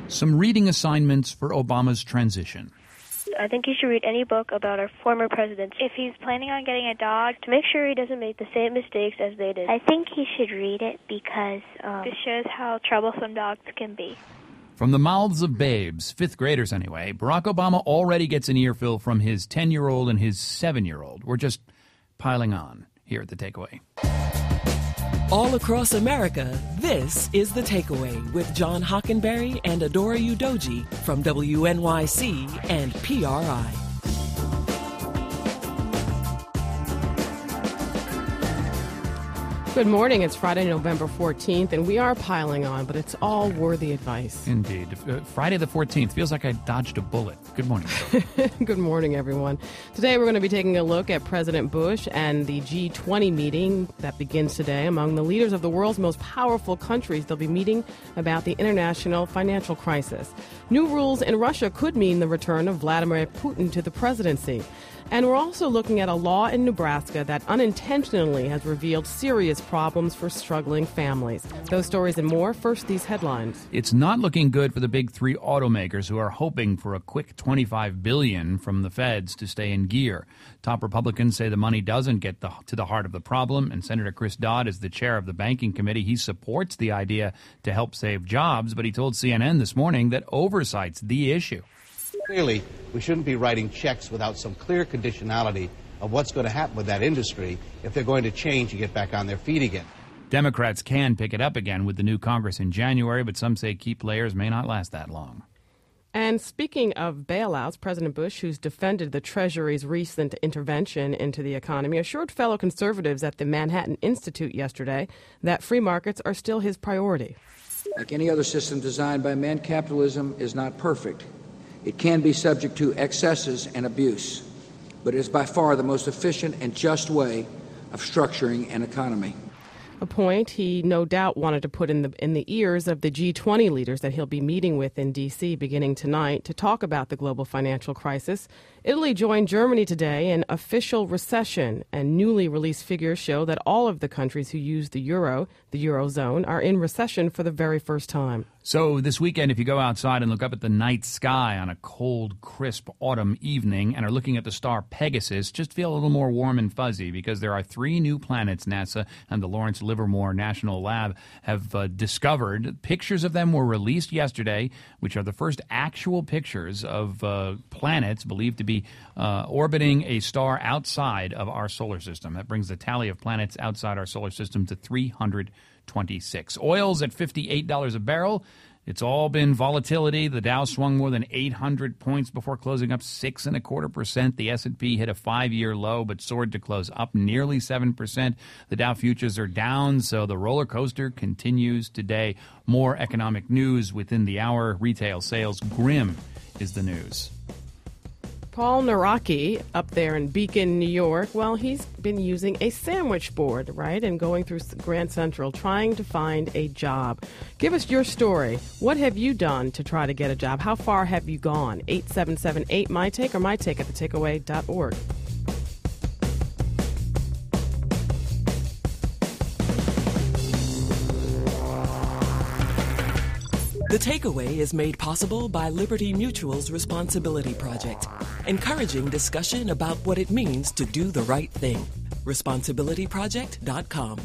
Some reading assignments for Obama's transition. I think you should read any book about our former presidents. If he's planning on getting a dog, to make sure he doesn't make the same mistakes as they did. I think he should read it because this shows how troublesome dogs can be. From the mouths of babes, fifth graders anyway, Barack Obama already gets an earful from his 10-year-old and his 7-year-old. We're just piling on here at The Takeaway. All across America, this is The Takeaway with John Hockenberry and Adora Udoji from WNYC and PRI. Good morning. It's Friday, November 14th, and we are piling on, but it's all worthy advice. Indeed. Friday the 14th. Feels like I dodged a bullet. Good morning. Good morning, everyone. Today we're going to be taking a look at President Bush and the G20 meeting that begins today. Among the leaders of the world's most powerful countries, they'll be meeting about the international financial crisis. New rules in Russia could mean the return of Vladimir Putin to the presidency. And we're also looking at a law in Nebraska that unintentionally has revealed serious problems for struggling families. Those stories and more. First, these headlines. It's not looking good for the big three automakers who are hoping for a quick $25 billion from the feds to stay in gear. Top Republicans say the money doesn't get to the heart of the problem, and Senator Chris Dodd is the chair of the Banking Committee. He supports the idea to help save jobs, but he told CNN this morning that oversight's the issue. Clearly, we shouldn't be writing checks without some clear conditionality of what's going to happen with that industry if they're going to change and get back on their feet again. Democrats can pick it up again with the new Congress in January, but some say key players may not last that long. And speaking of bailouts, President Bush, who's defended the Treasury's recent intervention into the economy, assured fellow conservatives at the Manhattan Institute yesterday that free markets are still his priority. Like any other system designed by man, capitalism is not perfect. It can be subject to excesses and abuse, but it is by far the most efficient and just way of structuring an economy. A point he no doubt wanted to put in the ears of the G20 leaders that he'll be meeting with in D.C. beginning tonight to talk about the global financial crisis. Italy joined Germany today in official recession, and newly released figures show that all of the countries who use the euro, the Eurozone, are in recession for the very first time. So this weekend, if you go outside and look up at the night sky on a cold, crisp autumn evening and are looking at the star Pegasus, just feel a little more warm and fuzzy because there are 3 new planets NASA and the Lawrence Livermore National Lab have discovered. Pictures of them were released yesterday, which are the first actual pictures of planets believed to be orbiting a star outside of our solar system. That brings the tally of planets outside our solar system to 326. Oil's at $58 a barrel. It's all been volatility. The Dow swung more than 800 points before closing up 6.25%. The S&P hit a 5-year low but soared to close up nearly 7%. The Dow futures are down, so the roller coaster continues today. More economic news within the hour. Retail sales grim is the news. Paul Naraki up there in Beacon, New York, well, he's been using a sandwich board, right, and going through Grand Central trying to find a job. Give us your story. What have you done to try to get a job? How far have you gone? 877-8-MY-TAKE or mytake at thetakeaway.org. The Takeaway is made possible by Liberty Mutual's Responsibility Project, encouraging discussion about what it means to do the right thing. ResponsibilityProject.com.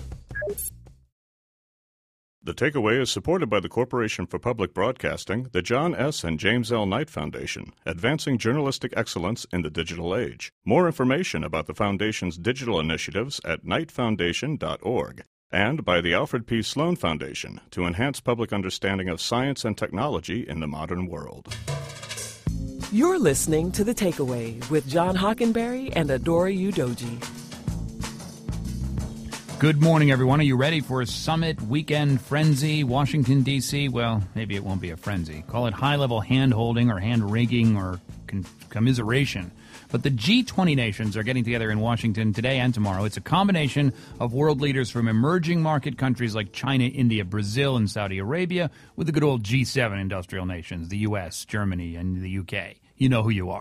The Takeaway is supported by the Corporation for Public Broadcasting, the John S. and James L. Knight Foundation, advancing journalistic excellence in the digital age. More information about the Foundation's digital initiatives at knightfoundation.org. And by the Alfred P. Sloan Foundation to enhance public understanding of science and technology in the modern world. You're listening to The Takeaway with John Hockenberry and Adora Udoji. Good morning, everyone. Are you ready for a summit weekend frenzy? Washington, D.C.? Well, maybe it won't be a frenzy. Call it high-level hand-holding or hand-wringing or commiseration. But the G20 nations are getting together in Washington today and tomorrow. It's a combination of world leaders from emerging market countries like China, India, Brazil, and Saudi Arabia with the good old G7 industrial nations, the U.S., Germany, and the U.K. You know who you are.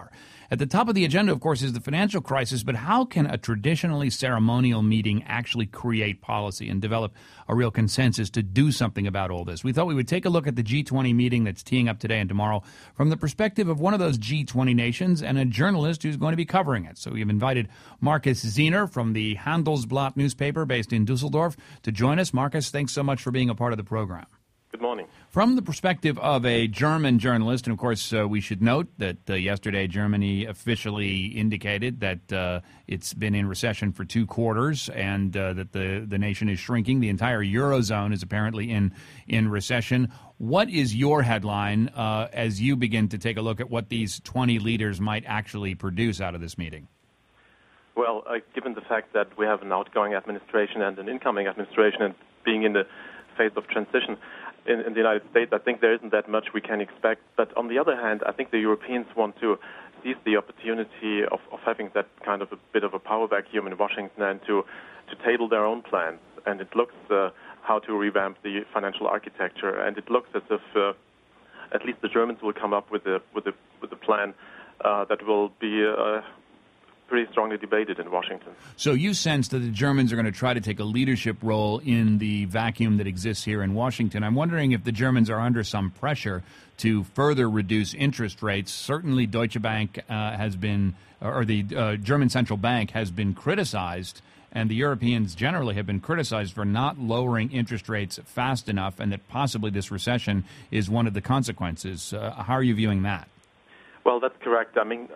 At the top of the agenda, of course, is the financial crisis, but how can a traditionally ceremonial meeting actually create policy and develop a real consensus to do something about all this? We thought we would take a look at the G20 meeting that's teeing up today and tomorrow from the perspective of one of those G20 nations and a journalist who's going to be covering it. So we've invited Markus Ziener from the Handelsblatt newspaper based in Dusseldorf to join us. Markus, thanks so much for being a part of the program. Good morning. From the perspective of a German journalist, and of course we should note that yesterday Germany officially indicated that it's been in recession for 2 quarters and that the nation is shrinking. The entire Eurozone is apparently in recession. What is your headline as you begin to take a look at what these 20 leaders might actually produce out of this meeting? Well, given the fact that we have an outgoing administration and an incoming administration and being in the phase of transition, in the United States, I think there isn't that much we can expect. But on the other hand, I think the Europeans want to seize the opportunity of having that kind of a bit of a power vacuum in Washington and to table their own plans. And it looks how to revamp the financial architecture. And it looks as if at least the Germans will come up with a plan that will be pretty strongly debated in Washington. So you sense that the Germans are going to try to take a leadership role in the vacuum that exists here in Washington. I'm wondering if the Germans are under some pressure to further reduce interest rates. Certainly Deutsche Bank has been, or the German Central Bank has been criticized, and the Europeans generally have been criticized for not lowering interest rates fast enough, and that possibly this recession is one of the consequences. How are you viewing that? Well, that's correct. I mean,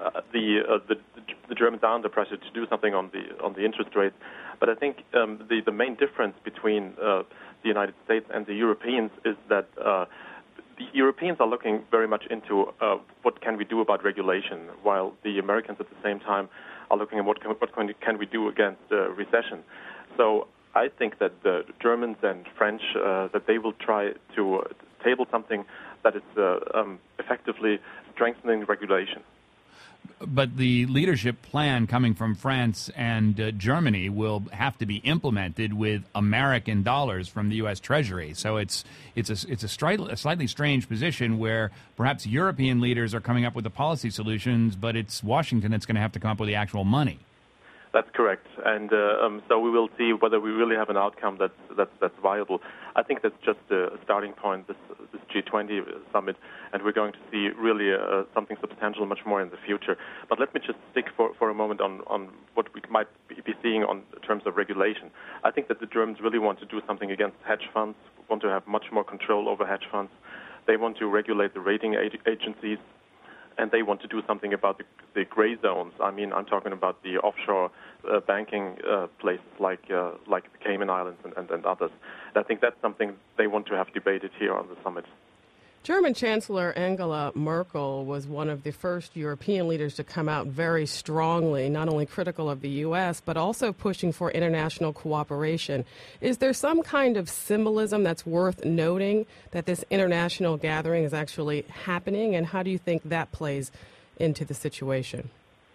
the Germans are under pressure to do something on the interest rates, but I think the main difference between the United States and the Europeans is that the Europeans are looking very much into what can we do about regulation, while the Americans at the same time are looking at what can we do against recession. So I think that the Germans and French that they will try to table something that is effectively strengthening regulation. But the leadership plan coming from France and Germany will have to be implemented with American dollars from the U.S. Treasury. So it's a slightly strange position where perhaps European leaders are coming up with the policy solutions, but it's Washington that's going to have to come up with the actual money. That's correct, and so we will see whether we really have an outcome that's viable. I think that's just a starting point, this G20 summit, and we're going to see really something substantial much more in the future. But let me just stick for a moment on what we might be seeing in terms of regulation. I think that the Germans really want to do something against hedge funds, want to have much more control over hedge funds. They want to regulate the rating agencies. And they want to do something about the gray zones. I mean, I'm talking about the offshore banking places like the Cayman Islands and others. And I think that's something they want to have debated here on the summit. German Chancellor Angela Merkel was one of the first European leaders to come out very strongly, not only critical of the U.S., but also pushing for international cooperation. Is there some kind of symbolism that's worth noting that this international gathering is actually happening, and how do you think that plays into the situation?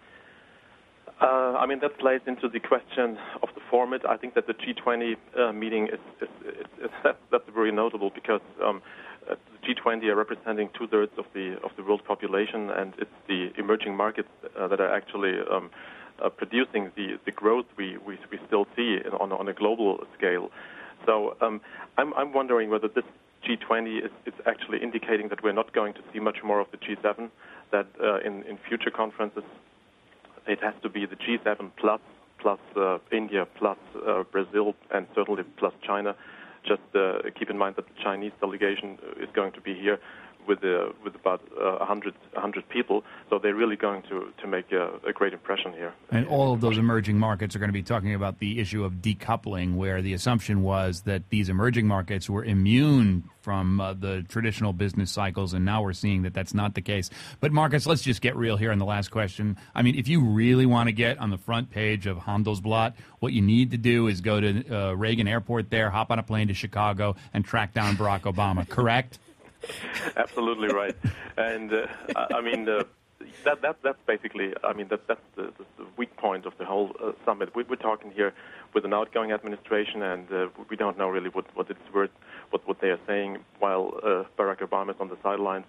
I mean, that plays into the question of the format. I think that the G20 meeting that's very notable because the G20 are representing 2/3 of the world population, and it's the emerging markets that are actually producing the growth we still see on a global scale. So I'm wondering whether this G20 is actually indicating that we're not going to see much more of the G7, that in future conferences it has to be the G7 plus India, plus Brazil, and certainly plus China. Just keep in mind that the Chinese delegation is going to be here with about 100 people, so they're really going to make a great impression here. And all of those emerging markets are going to be talking about the issue of decoupling, where the assumption was that these emerging markets were immune from the traditional business cycles, and now we're seeing that that's not the case. But Markus, let's just get real here on the last question. I mean, if you really want to get on the front page of Handelsblatt, what you need to do is go to Reagan Airport there, hop on a plane to Chicago, and track down Barack Obama, correct? Absolutely right, and I mean that's basically that's the weak point of the whole summit. We're talking here with an outgoing administration, and we don't know really what it's worth, what they are saying, while Barack Obama is on the sidelines.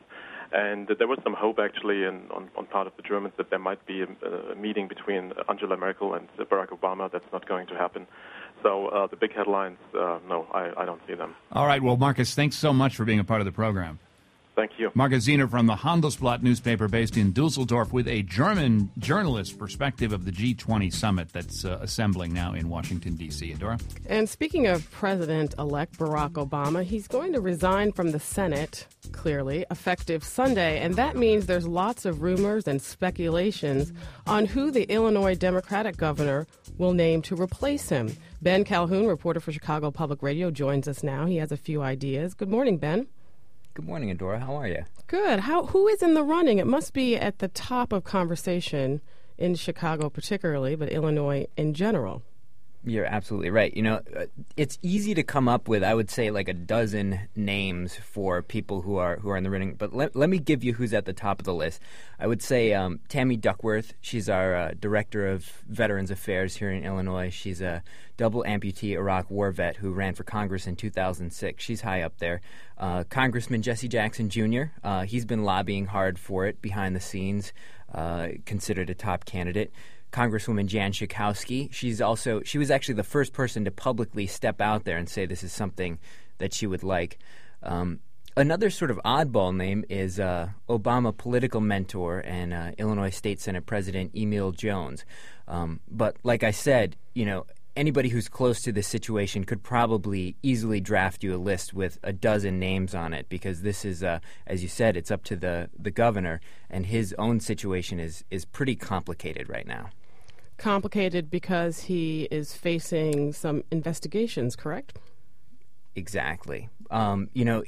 And there was some hope, actually, on part of the Germans that there might be a meeting between Angela Merkel and Barack Obama. That's not going to happen. So the big headlines, no, I don't see them. All right. Well, Marcus, thanks so much for being a part of the program. Thank you. Marcus Zehner from the Handelsblatt newspaper based in Dusseldorf with a German journalist's perspective of the G20 summit that's assembling now in Washington, D.C. Adora? And speaking of President-elect Barack Obama, he's going to resign from the Senate, clearly, effective Sunday. And that means there's lots of rumors and speculations on who the Illinois Democratic governor will name to replace him. Ben Calhoun, reporter for Chicago Public Radio, joins us now. He has a few ideas. Good morning, Ben. Good morning, Adora. How are you? Good. Who is in the running? It must be at the top of conversation in Chicago particularly, but Illinois in general. You're absolutely right. You know, it's easy to come up with, I would say, like a dozen names for people who are in the running. But let me give you who's at the top of the list. I would say Tammy Duckworth. She's our director of Veterans Affairs here in Illinois. She's a double amputee Iraq war vet who ran for Congress in 2006. She's high up there. Congressman Jesse Jackson Jr., he's been lobbying hard for it behind the scenes, considered a top candidate. Congresswoman Jan Schakowsky, she was actually the first person to publicly step out there and say this is something that she would like. Another sort of oddball name is Obama political mentor and Illinois State Senate President Emil Jones. But like I said, you know, anybody who's close to this situation could probably easily draft you a list with a dozen names on it because this is, as you said, it's up to the governor, and his own situation is pretty complicated right now. Complicated because he is facing some investigations, correct? Exactly. You know,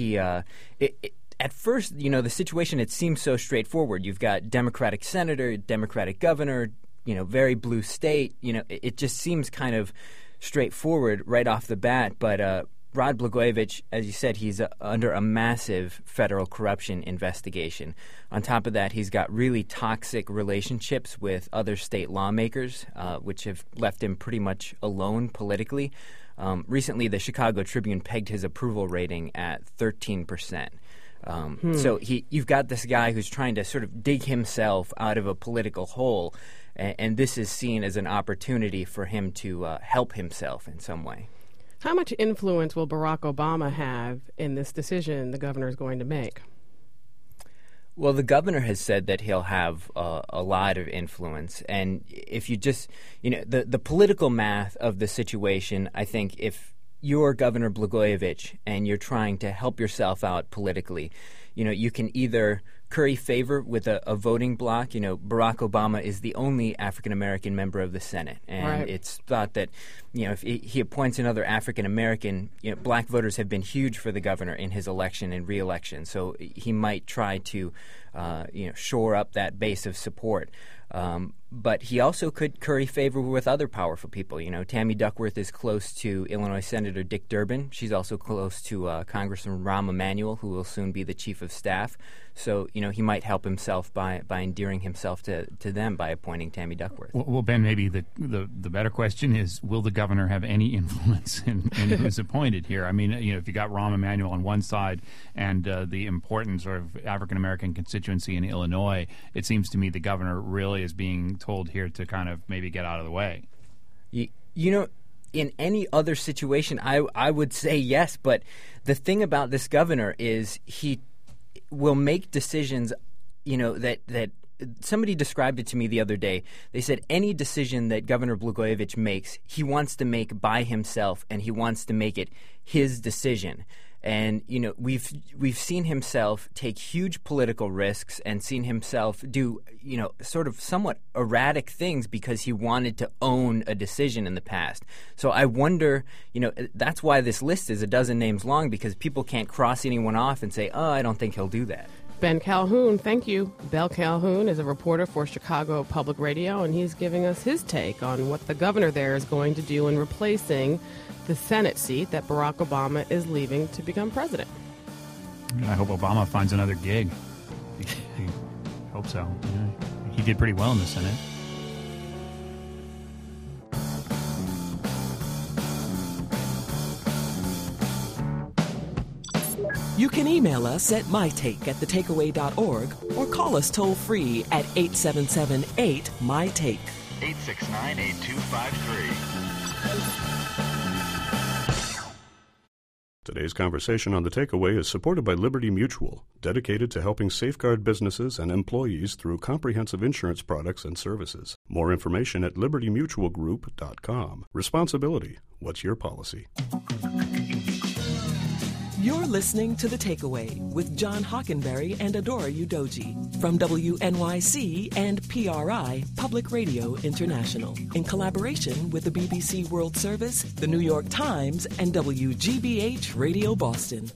at first, you know, the situation, it seems so straightforward. You've got Democratic senator, Democratic governor, you know, very blue state. You know, it just seems kind of straightforward right off the bat. But Rod Blagojevich, as you said, he's under a massive federal corruption investigation. On top of that, he's got really toxic relationships with other state lawmakers, which have left him pretty much alone politically. Recently, the Chicago Tribune pegged his approval rating at 13%. So you've got this guy who's trying to sort of dig himself out of a political hole, and this is seen as an opportunity for him to help himself in some way. How much influence will Barack Obama have in this decision the governor is going to make? Well, the governor has said that he'll have a lot of influence. And if you just, you know, the political math of the situation, I think if you're Governor Blagojevich and you're trying to help yourself out politically, you know, you can either curry favor with a voting bloc. You know, Barack Obama is the only African-American member of the Senate. And it's thought that, you know, if he appoints another African-American, you know, black voters have been huge for the governor in his election and re-election. So he might try to, you know, shore up that base of support. But he also could curry favor with other powerful people. You know, Tammy Duckworth is close to Illinois Senator Dick Durbin. She's also close to Congressman Rahm Emanuel, who will soon be the chief of staff. So, you know, he might help himself by endearing himself to them by appointing Tammy Duckworth. Well, Ben, maybe the better question is, will the governor have any influence in who's appointed here? I mean, you know, if you got Rahm Emanuel on one side and the important sort of African-American constituency in Illinois, it seems to me the governor really is being told here to kind of maybe get out of the way. You know, in any other situation, I would say yes. But the thing about this governor is he will make decisions, you know, that somebody described it to me the other day. They said any decision that Governor Blagojevich makes, he wants to make by himself, and he wants to make it his decision. And, you know, we've seen himself take huge political risks and seen himself do, you know, sort of somewhat erratic things because he wanted to own a decision in the past. So I wonder, you know, that's why this list is a dozen names long, because people can't cross anyone off and say, oh, I don't think he'll do that. Ben Calhoun, thank you. Ben Calhoun is a reporter for Chicago Public Radio, and he's giving us his take on what the governor there is going to do in replacing the Senate seat that Barack Obama is leaving to become president. I hope Obama finds another gig. I hope so. Yeah. He did pretty well in the Senate. You can email us at mytake@thetakeaway.org or call us toll-free at 877-8-MY-TAKE. 869-8253. Today's conversation on The Takeaway is supported by Liberty Mutual, dedicated to helping safeguard businesses and employees through comprehensive insurance products and services. More information at libertymutualgroup.com. Responsibility. What's your policy? You're listening to The Takeaway with John Hockenberry and Adora Udoji from WNYC and PRI, Public Radio International, in collaboration with the BBC World Service, the New York Times, and WGBH Radio Boston.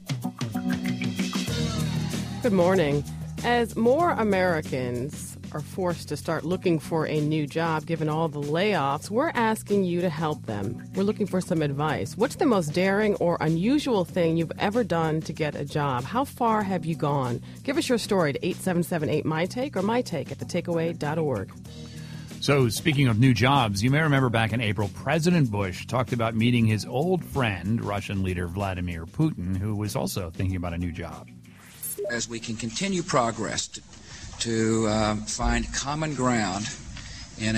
Good morning. As more Americans are forced to start looking for a new job given all the layoffs, we're asking you to help them. We're looking for some advice. What's the most daring or unusual thing you've ever done to get a job? How far have you gone? Give us your story to 877-8-MY-TAKE or mytake@thetakeaway.org. So, speaking of new jobs, you may remember back in April, President Bush talked about meeting his old friend, Russian leader Vladimir Putin, who was also thinking about a new job. As we can continue progress to find common ground in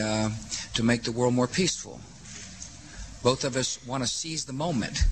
to make the world more peaceful. Both of us want to seize the moment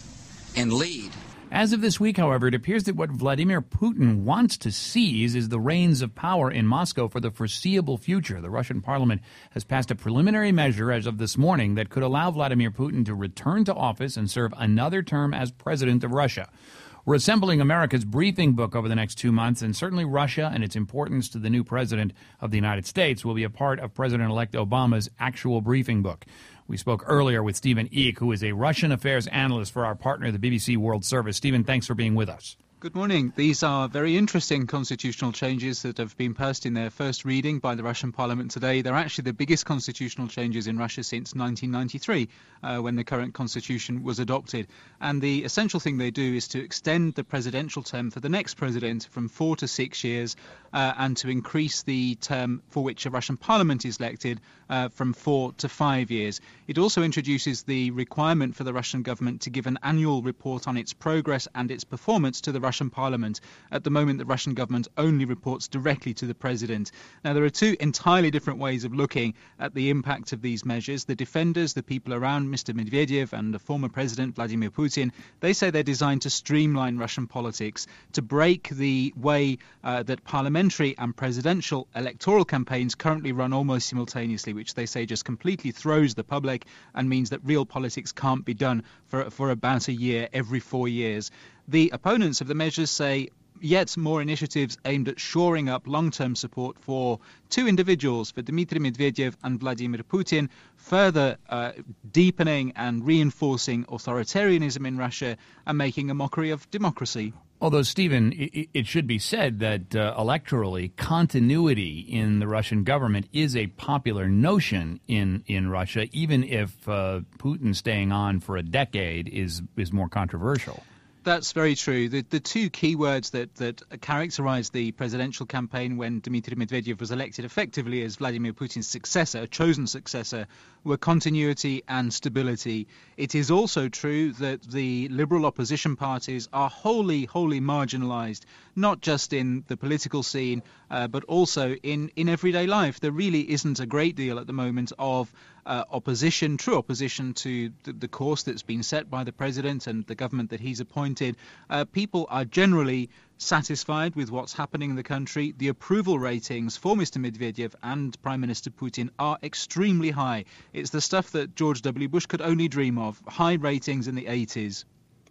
and lead. As of this week, however, it appears that what Vladimir Putin wants to seize is the reins of power in Moscow for the foreseeable future. The Russian parliament has passed a preliminary measure as of this morning that could allow Vladimir Putin to return to office and serve another term as president of Russia. We're assembling America's briefing book over the next 2 months, and certainly Russia and its importance to the new president of the United States will be a part of President-elect Obama's actual briefing book. We spoke earlier with Stephen Eek, who is a Russian affairs analyst for our partner, the BBC World Service. Stephen, thanks for being with us. Good morning. These are very interesting constitutional changes that have been passed in their first reading by the Russian parliament today. They're actually the biggest constitutional changes in Russia since 1993, when the current constitution was adopted. And the essential thing they do is to extend the presidential term for the next president from 4 to 6 years, and to increase the term for which a Russian parliament is elected from 4 to 5 years. It also introduces the requirement for the Russian government to give an annual report on its progress and its performance to the Russian parliament. At the moment, the Russian government only reports directly to the president. Now, there are two entirely different ways of looking at the impact of these measures. The defenders, the people around Mr. Medvedev and the former president Vladimir Putin, they say they're designed to streamline Russian politics, to break the way that parliamentary and presidential electoral campaigns currently run almost simultaneously, which they say just completely throws the public and means that real politics can't be done for about a year every 4 years. The opponents of the measures say yet more initiatives aimed at shoring up long-term support for two individuals, for Dmitry Medvedev and Vladimir Putin, further deepening and reinforcing authoritarianism in Russia and making a mockery of democracy. Although, Stephen, it should be said that electorally, continuity in the Russian government is a popular notion in Russia, even if Putin staying on for a decade is more controversial. That's very true. The two key words that characterized the presidential campaign when Dmitry Medvedev was elected effectively as Vladimir Putin's successor, a chosen successor, were continuity and stability. It is also true that the liberal opposition parties are wholly marginalized, not just in the political scene, but also in everyday life. There really isn't a great deal at the moment of opposition, true opposition to the course that's been set by the president and the government that he's appointed. People are generally satisfied with what's happening in the country. The approval ratings for Mr. Medvedev and Prime Minister Putin are extremely high. It's the stuff that George W. Bush could only dream of, high ratings in the 80s.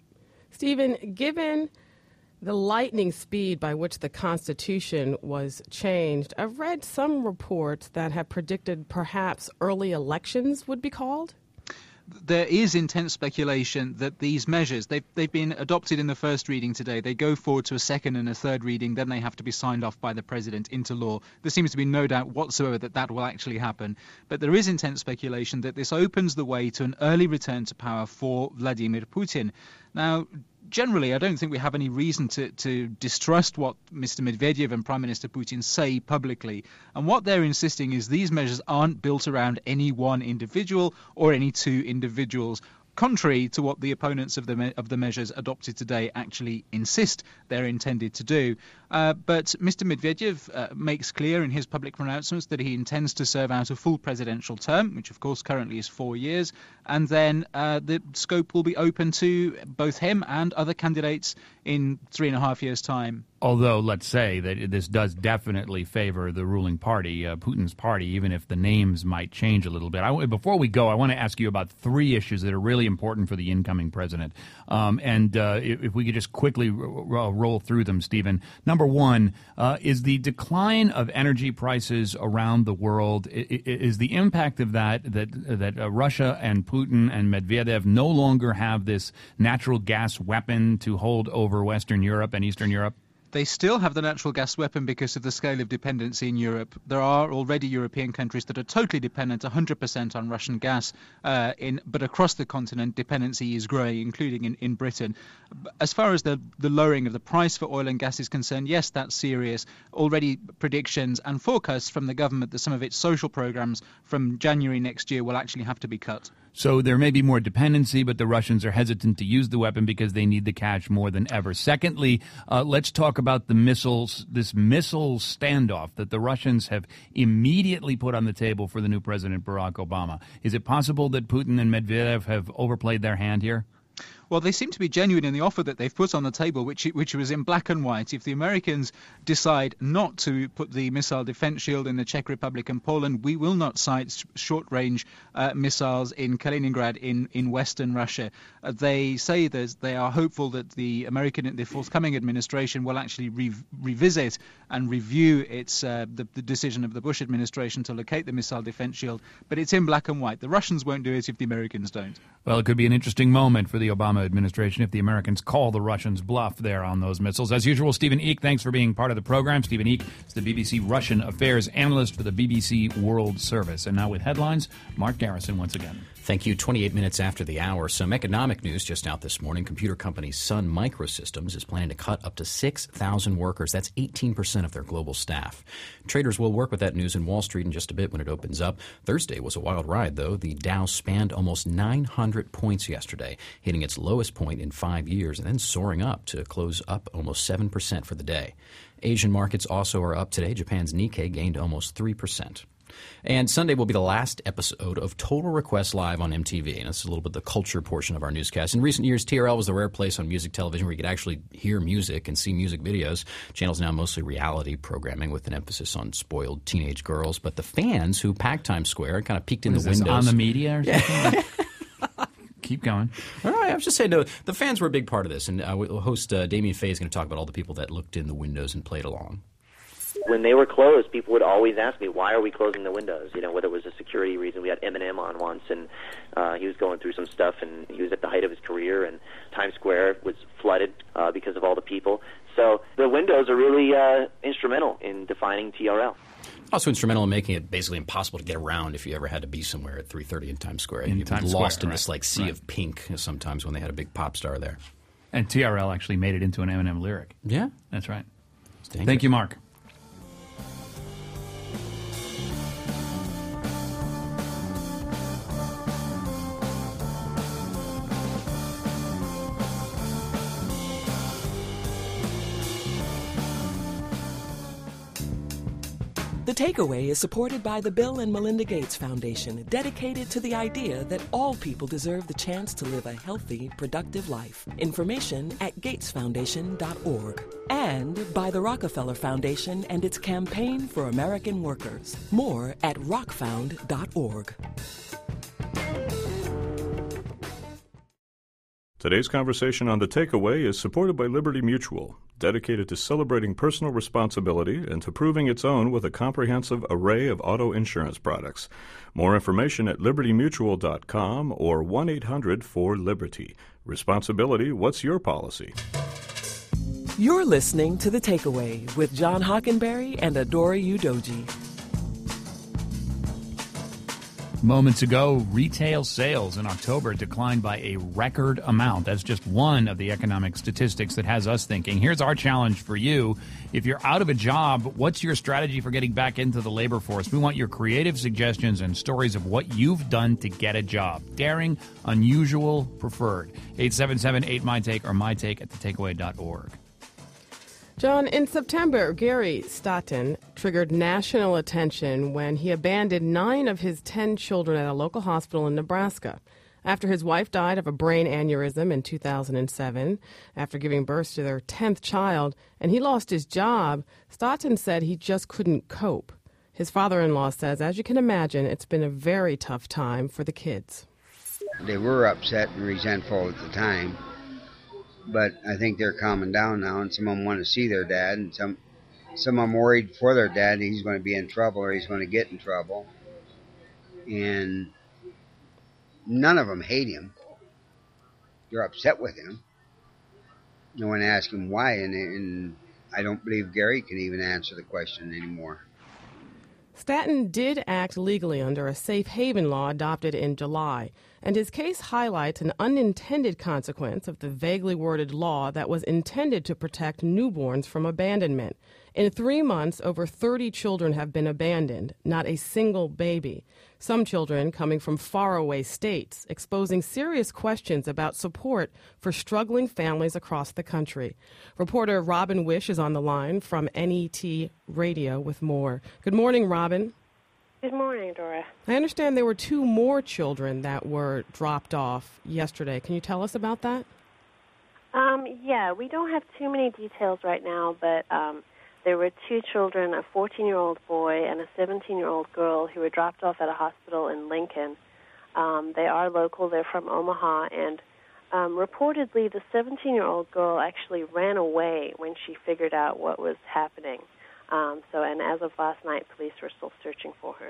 Stephen, given the lightning speed by which the Constitution was changed, I've read some reports that have predicted perhaps early elections would be called. There is intense speculation that these measures, they've been adopted in the first reading today. They go forward to a second and a third reading, then they have to be signed off by the president into law. There seems to be no doubt whatsoever that will actually happen. But there is intense speculation that this opens the way to an early return to power for Vladimir Putin. Now, generally, I don't think we have any reason to distrust what Mr. Medvedev and Prime Minister Putin say publicly. And what they're insisting is these measures aren't built around any one individual or any two individuals. contrary to what the opponents of the measures adopted today actually insist they're intended to do. But Mr. Medvedev makes clear in his public pronouncements that he intends to serve out a full presidential term, which of course currently is 4 years, and then the scope will be open to both him and other candidates in 3.5 years' time. Although, let's say that this does definitely favor the ruling party, Putin's party, even if the names might change a little bit. Before we go, I want to ask you about 3 issues that are really important for the incoming president. If we could just quickly roll through them, Stephen. Number 1, is the decline of energy prices around the world, is the impact of that Russia and Putin and Medvedev no longer have this natural gas weapon to hold over Western Europe and Eastern Europe? They still have the natural gas weapon because of the scale of dependency in Europe. There are already European countries that are totally dependent 100% on Russian gas, but across the continent dependency is growing, including in Britain. As far as the lowering of the price for oil and gas is concerned, yes, that's serious. Already predictions and forecasts from the government that some of its social programs from January next year will actually have to be cut. So there may be more dependency, but the Russians are hesitant to use the weapon because they need the cash more than ever. Secondly, let's talk about the missiles, this missile standoff that the Russians have immediately put on the table for the new President Barack Obama. Is it possible that Putin and Medvedev have overplayed their hand here? Well, they seem to be genuine in the offer that they've put on the table, which was in black and white. If the Americans decide not to put the missile defense shield in the Czech Republic and Poland, we will not sight short-range missiles in Kaliningrad in western Russia. They say that they are hopeful that the forthcoming administration will actually revisit and review the decision of the Bush administration to locate the missile defense shield. But it's in black and white. The Russians won't do it if the Americans don't. Well, it could be an interesting moment for the Obama administration if the Americans call the Russians bluff there on those missiles. As usual, Stephen Eek, thanks for being part of the program. Stephen Eek is the BBC Russian Affairs analyst for the BBC World Service. And now with headlines, Mark Garrison once again. Thank you. 28 minutes after the hour. Some economic news just out this morning. Computer company Sun Microsystems is planning to cut up to 6,000 workers. That's 18% of their global staff. Traders will work with that news in Wall Street in just a bit when it opens up. Thursday was a wild ride, though. The Dow spanned almost 900 points yesterday, hitting its lowest point in 5 years and then soaring up to close up almost 7% for the day. Asian markets also are up today. Japan's Nikkei gained almost 3%. And Sunday will be the last episode of Total Request Live on MTV. And it's a little bit the culture portion of our newscast. In recent years, TRL was the rare place on music television where you could actually hear music and see music videos. Channel's now mostly reality programming with an emphasis on spoiled teenage girls. But the fans who packed Times Square kind of peeked in the windows. On the media or something? Keep going. All right, I was just saying, no, the fans were a big part of this. And host Damien Faye is going to talk about all the people that looked in the windows and played along. When they were closed, people would always ask me, why are we closing the windows? You know, whether it was a security reason. We had Eminem on once, and he was going through some stuff, and he was at the height of his career, and Times Square was flooded because of all the people. So the windows are really instrumental in defining TRL. Also instrumental in making it basically impossible to get around if you ever had to be somewhere at 3:30 in Times Square. You'd be lost in this sea of pink sometimes when they had a big pop star there. And TRL actually made it into an Eminem lyric. Yeah. That's right. Thank you, Mark. The Takeaway is supported by the Bill and Melinda Gates Foundation, dedicated to the idea that all people deserve the chance to live a healthy, productive life. Information at gatesfoundation.org. And by the Rockefeller Foundation and its campaign for American workers. More at rockfound.org. Today's conversation on The Takeaway is supported by Liberty Mutual, dedicated to celebrating personal responsibility and to proving its own with a comprehensive array of auto insurance products. More information at libertymutual.com or 1-800-4LIBERTY. Responsibility, what's your policy? You're listening to The Takeaway with John Hockenberry and Adora Udoji. Moments ago, retail sales in October declined by a record amount. That's just one of the economic statistics that has us thinking. Here's our challenge for you. If you're out of a job, what's your strategy for getting back into the labor force? We want your creative suggestions and stories of what you've done to get a job. Daring, unusual, preferred. 877-8MyTake or mytake at thetakeaway.org. John, in September, Gary Staten triggered national attention when he abandoned 9 of his 10 children at a local hospital in Nebraska. After his wife died of a brain aneurysm in 2007, after giving birth to their 10th child, and he lost his job, Staten said he just couldn't cope. His father-in-law says, as you can imagine, it's been a very tough time for the kids. They were upset and resentful at the time. But I think they're calming down now, and some of them want to see their dad, and some of them worried for their dad he's going to be in trouble or he's going to get in trouble. And none of them hate him. They're upset with him. No one asks him why, and I don't believe Gary can even answer the question anymore. Staten did act legally under a safe haven law adopted in July, and his case highlights an unintended consequence of the vaguely worded law that was intended to protect newborns from abandonment. In 3 months, over 30 children have been abandoned, not a single baby. Some children coming from faraway states, exposing serious questions about support for struggling families across the country. Reporter Robin Wish is on the line from NET Radio with more. Good morning, Robin. Good morning, Dora. I understand there were 2 more children that were dropped off yesterday. Can you tell us about that? Yeah, we don't have too many details right now, but there were 2 children, a 14-year-old boy and a 17-year-old girl, who were dropped off at a hospital in Lincoln. They are local. They're from Omaha, and reportedly the 17-year-old girl actually ran away when she figured out what was happening. And as of last night, police were still searching for her.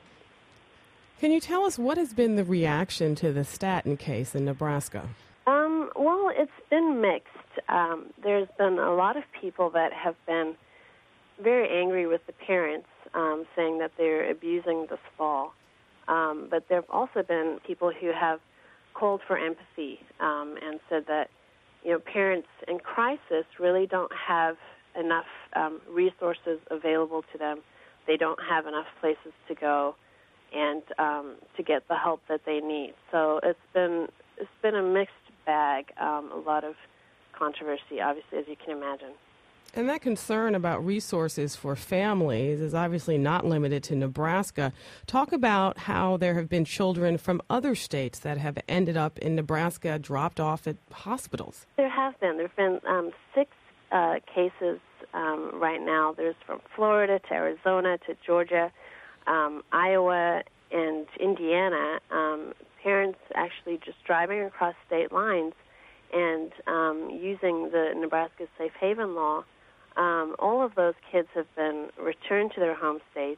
Can you tell us what has been the reaction to the Staten case in Nebraska? Well, it's been mixed. There's been a lot of people that have been very angry with the parents, saying that they're abusing this law. But there have also been people who have called for empathy and said that, parents in crisis really don't have enough resources available to them. They don't have enough places to go and to get the help that they need. So it's been a mixed bag, a lot of controversy, obviously, as you can imagine. And that concern about resources for families is obviously not limited to Nebraska. Talk about how there have been children from other states that have ended up in Nebraska, dropped off at hospitals. There have been. There have been 6 cases right now. There's from Florida to Arizona to Georgia, Iowa, and Indiana. Parents actually just driving across state lines and using the Nebraska Safe Haven law. All of those kids have been returned to their home states.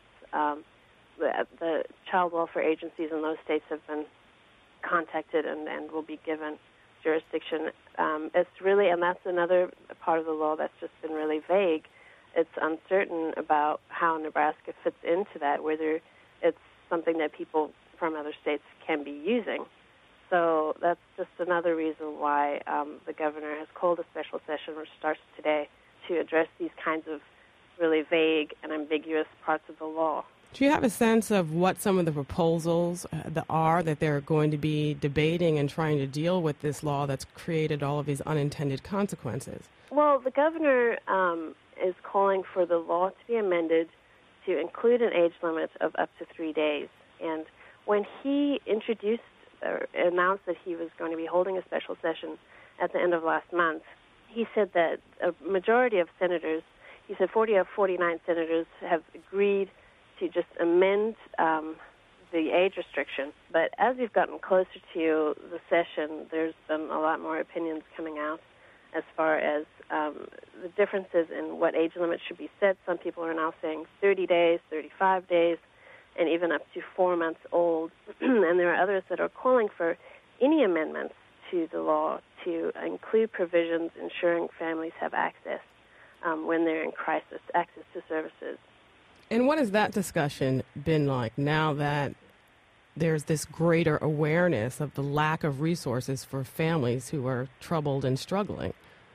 The child welfare agencies in those states have been contacted and will be given jurisdiction. It's really, and that's another part of the law that's just been really vague. It's uncertain about how Nebraska fits into that, whether it's something that people from other states can be using. So that's just another reason why the governor has called a special session, which starts today, to address these kinds of really vague and ambiguous parts of the law. Do you have a sense of what some of the proposals are that they're going to be debating and trying to deal with this law that's created all of these unintended consequences? Well, the governor is calling for the law to be amended to include an age limit of up to 3 days. And when he introduced or announced that he was going to be holding a special session at the end of last month, he said that a majority of senators, he said 40 of 49 senators have agreed to just amend the age restriction. But as we've gotten closer to the session, there's been a lot more opinions coming out as far as the differences in what age limit should be set. Some people are now saying 30 days, 35 days, and even up to 4 months old. And there are others that are calling for any amendments to the law to include provisions ensuring families have access when they're in crisis, access to services. And what has that discussion been like now that there's this greater awareness of the lack of resources for families who are troubled and struggling?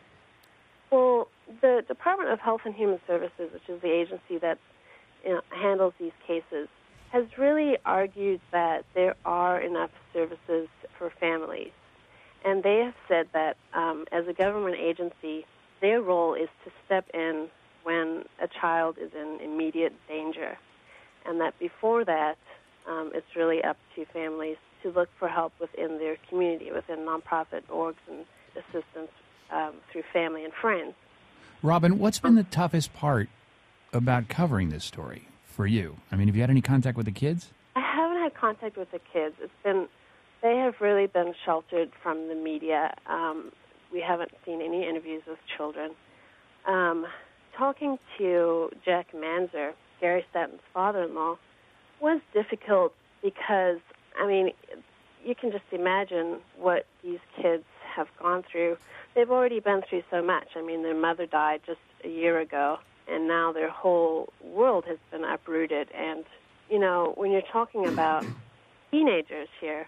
Well, the Department of Health and Human Services, which is the agency that handles these cases, has really argued that there are enough services for families. And they have said that as a government agency, their role is to step in when a child is in immediate danger. And that before that, it's really up to families to look for help within their community, within nonprofit orgs and assistance through family and friends. Robin, what's been the toughest part about covering this story for you? I mean, have you had any contact with the kids? I haven't had contact with the kids. They have really been sheltered from the media. We haven't seen any interviews with children. Talking to Jack Manzer, Gary Stanton's father-in-law, was difficult because, I mean, you can just imagine what these kids have gone through. They've already been through so much. I mean, their mother died just a year ago, and now their whole world has been uprooted. And, when you're talking about teenagers here,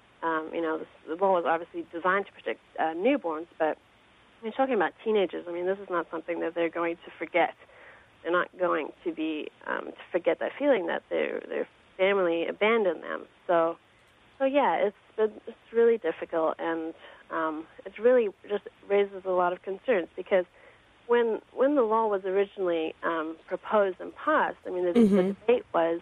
the law is obviously designed to protect newborns, but when you're talking about teenagers, I mean, this is not something that they're going to forget. They're not going to be to forget that feeling that their family abandoned them. So yeah, it's really difficult, and it really just raises a lot of concerns because when the law was originally proposed and passed, I mean, the debate was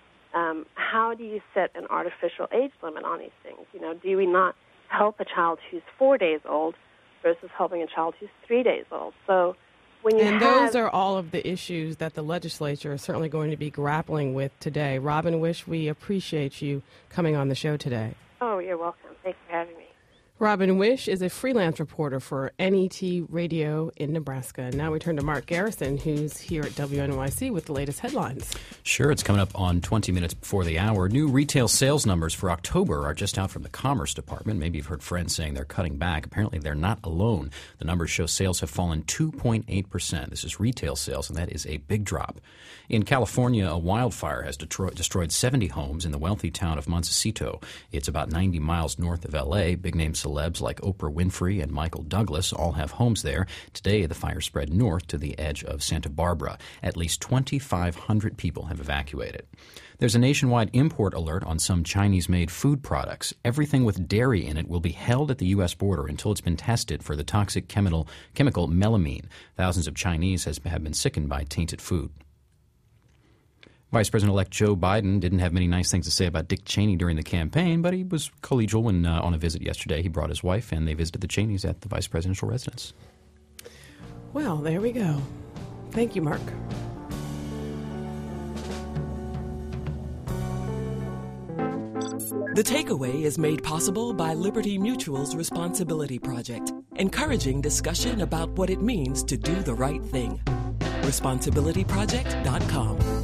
how do you set an artificial age limit on these things? Do we not help a child who's 4 days old versus helping a child who's 3 days old? So those are all of the issues that the legislature is certainly going to be grappling with today. Robin Wish, we appreciate you coming on the show today. Oh, you're welcome. Thanks for having me. Robin Wish is a freelance reporter for NET Radio in Nebraska. Now we turn to Mark Garrison, who's here at WNYC with the latest headlines. Sure, it's coming up on 20 minutes before the hour. New retail sales numbers for October are just out from the Commerce Department. Maybe you've heard friends saying they're cutting back. Apparently they're not alone. The numbers show sales have fallen 2.8%. This is retail sales, and that is a big drop. In California, a wildfire has destroyed 70 homes in the wealthy town of Montecito. It's about 90 miles north of L.A. Big-name celebs like Oprah Winfrey and Michael Douglas all have homes there. Today, the fire spread north to the edge of Santa Barbara. At least 2,500 people have evacuated. There's a nationwide import alert on some Chinese-made food products. Everything with dairy in it will be held at the U.S. border until it's been tested for the toxic chemical melamine. Thousands of Chinese have been sickened by tainted food. Vice President-elect Joe Biden didn't have many nice things to say about Dick Cheney during the campaign, but he was collegial when on a visit yesterday. He brought his wife, and they visited the Cheneys at the vice presidential residence. Well, there we go. Thank you, Mark. The Takeaway is made possible by Liberty Mutual's Responsibility Project, encouraging discussion about what it means to do the right thing. ResponsibilityProject.com.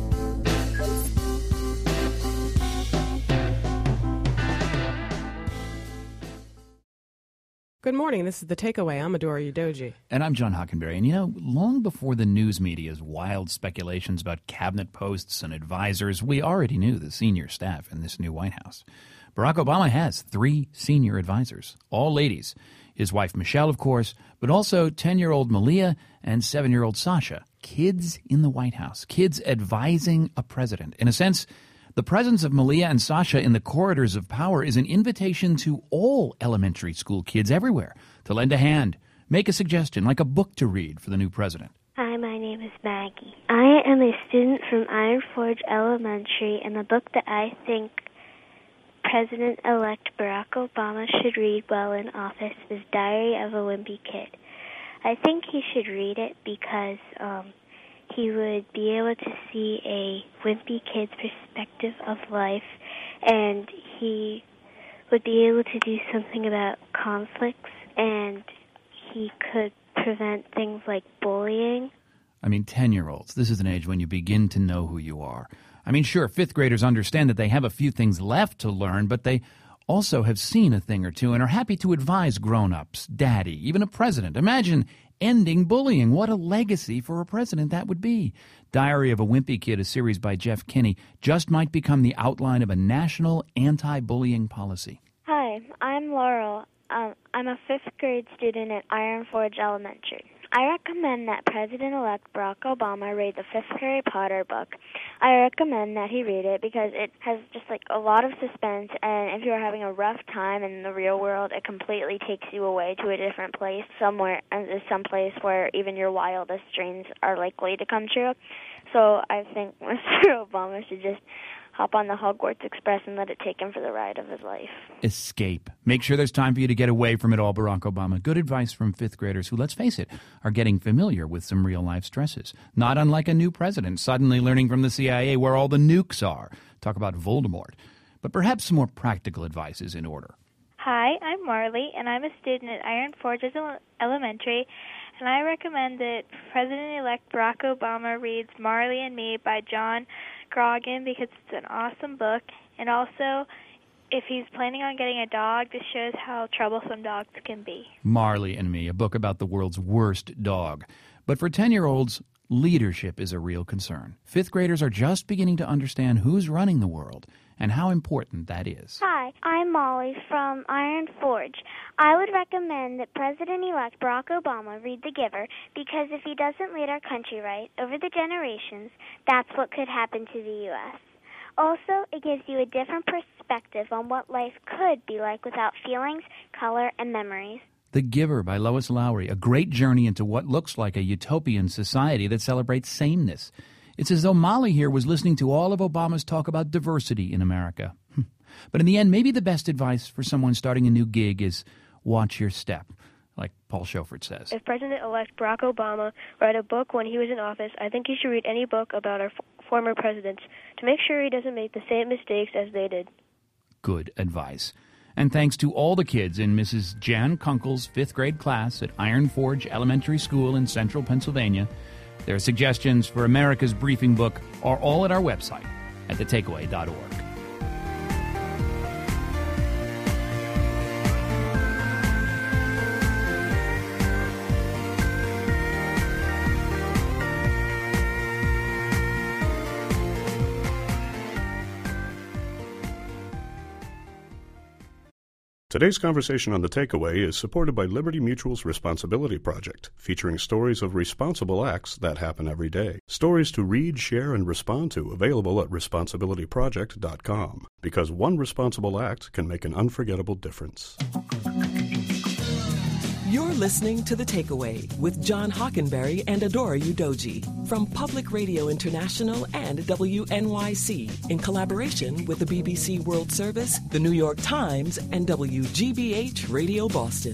Good morning. This is The Takeaway. I'm Adora Udoji. And I'm John Hockenberry. And long before the news media's wild speculations about cabinet posts and advisors, we already knew the senior staff in this new White House. Barack Obama has 3 senior advisors, all ladies. His wife Michelle, of course, but also 10-year-old Malia and 7-year-old Sasha. Kids in the White House. Kids advising a president. In a sense, the presence of Malia and Sasha in the corridors of power is an invitation to all elementary school kids everywhere to lend a hand, make a suggestion, like a book to read for the new president. Hi, my name is Maggie. I am a student from Iron Forge Elementary, and the book that I think President-elect Barack Obama should read while in office is Diary of a Wimpy Kid. I think he should read it because he would be able to see a wimpy kid's perspective of life, and he would be able to do something about conflicts, and he could prevent things like bullying. I mean, 10-year-olds, this is an age when you begin to know who you are. I mean, sure, 5th graders understand that they have a few things left to learn, but they also have seen a thing or two and are happy to advise grown-ups, daddy, even a president. Imagine ending bullying. What a legacy for a president that would be. Diary of a Wimpy Kid, a series by Jeff Kinney, just might become the outline of a national anti-bullying policy. Hi, I'm Laurel. I'm a 5th grade student at Iron Forge Elementary. I recommend that President-elect Barack Obama read the 5th Harry Potter book. I recommend that he read it because it has just like a lot of suspense, and if you're having a rough time in the real world, it completely takes you away to a different place, somewhere, and some place where even your wildest dreams are likely to come true. So I think Mr. Obama should just hop on the Hogwarts Express and let it take him for the ride of his life. Escape. Make sure there's time for you to get away from it all, Barack Obama. Good advice from 5th graders who, let's face it, are getting familiar with some real-life stresses. Not unlike a new president suddenly learning from the CIA where all the nukes are. Talk about Voldemort. But perhaps some more practical advice is in order. Hi, I'm Marley, and I'm a student at Iron Forges Elementary, and I recommend that President-elect Barack Obama reads Marley and Me by John Grogan because it's an awesome book, and also if he's planning on getting a dog, this shows how troublesome dogs can be. Marley and Me, a book about the world's worst dog. But for 10-year-olds, leadership is a real concern. 5th graders are just beginning to understand who's running the world and how important that is. Hi, I'm Molly from Iron Forge. I would recommend that President-elect Barack Obama read The Giver because if he doesn't lead our country right over the generations, that's what could happen to the U.S. Also, it gives you a different perspective on what life could be like without feelings, color, and memories. The Giver by Lois Lowry, a great journey into what looks like a utopian society that celebrates sameness. It's as though Molly here was listening to all of Obama's talk about diversity in America. But in the end, maybe the best advice for someone starting a new gig is watch your step, like Paul Shofert says. If President-elect Barack Obama read a book when he was in office, I think he should read any book about our former presidents to make sure he doesn't make the same mistakes as they did. Good advice. And thanks to all the kids in Mrs. Jan Kunkel's 5th grade class at Iron Forge Elementary School in central Pennsylvania. Their suggestions for America's Briefing Book are all at our website at thetakeaway.org. Today's conversation on The Takeaway is supported by Liberty Mutual's Responsibility Project, featuring stories of responsible acts that happen every day. Stories to read, share, and respond to, available at responsibilityproject.com. Because one responsible act can make an unforgettable difference. You're listening to The Takeaway with John Hockenberry and Adora Udoji from Public Radio International and WNYC in collaboration with the BBC World Service, the New York Times, and WGBH Radio Boston.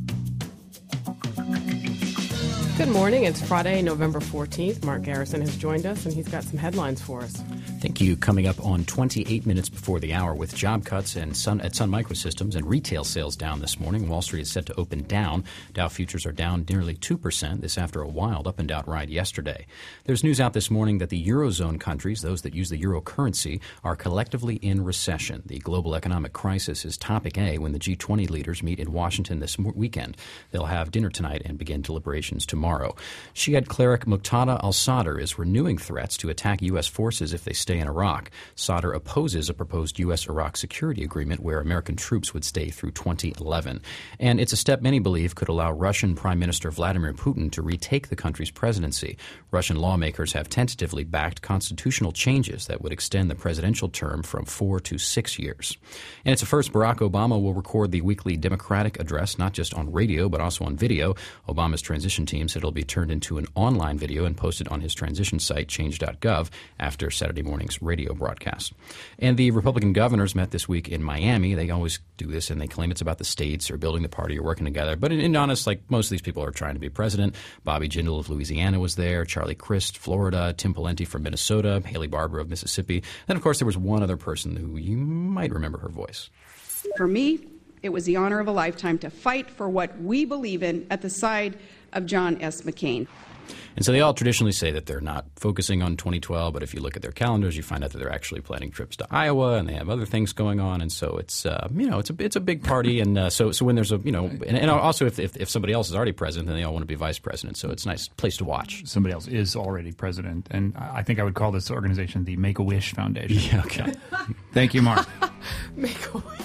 Good morning. It's Friday, November 14th. Mark Garrison has joined us, and he's got some headlines for us. Thank you. Coming up on 28 minutes before the hour with job cuts at Sun Microsystems and retail sales down this morning. Wall Street is set to open down. Dow futures are down nearly 2%, this after a wild up-and-out ride yesterday. There's news out this morning that the Eurozone countries, those that use the euro currency, are collectively in recession. The global economic crisis is topic A when the G20 leaders meet in Washington this weekend. They'll have dinner tonight and begin deliberations tomorrow. Shiite cleric Muqtada al-Sadr is renewing threats to attack U.S. forces if they stay in Iraq. Sadr opposes a proposed U.S.-Iraq security agreement where American troops would stay through 2011. And it's a step many believe could allow Russian Prime Minister Vladimir Putin to retake the country's presidency. Russian lawmakers have tentatively backed constitutional changes that would extend the presidential term from 4 to 6 years. And it's a first. Barack Obama will record the weekly Democratic address not just on radio but also on video. Obama's transition team said it'll be turned into an online video and posted on his transition site, change.gov, after Saturday morning's radio broadcast. And the Republican governors met this week in Miami. They always do this, and they claim it's about the states or building the party or working together. But in honest, like most of these people are trying to be president. Bobby Jindal of Louisiana was there, Charlie Crist, Florida, Tim Pawlenty from Minnesota, Haley Barbour of Mississippi. Then, of course, there was one other person who you might remember her voice. For me, It was the honor of a lifetime to fight for what we believe in at the side of John S. McCain. And so they all traditionally say that they're not focusing on 2012, but if you look at their calendars, you find out that they're actually planning trips to Iowa, and they have other things going on. And so it's it's a big party. And so when there's and also if somebody else is already president, then they all want to be vice president. So it's a nice place to watch. Somebody else is already president, and I think I would call this organization the Make-A-Wish Foundation. Yeah. Okay. Thank you, Mark. Make-A-Wish.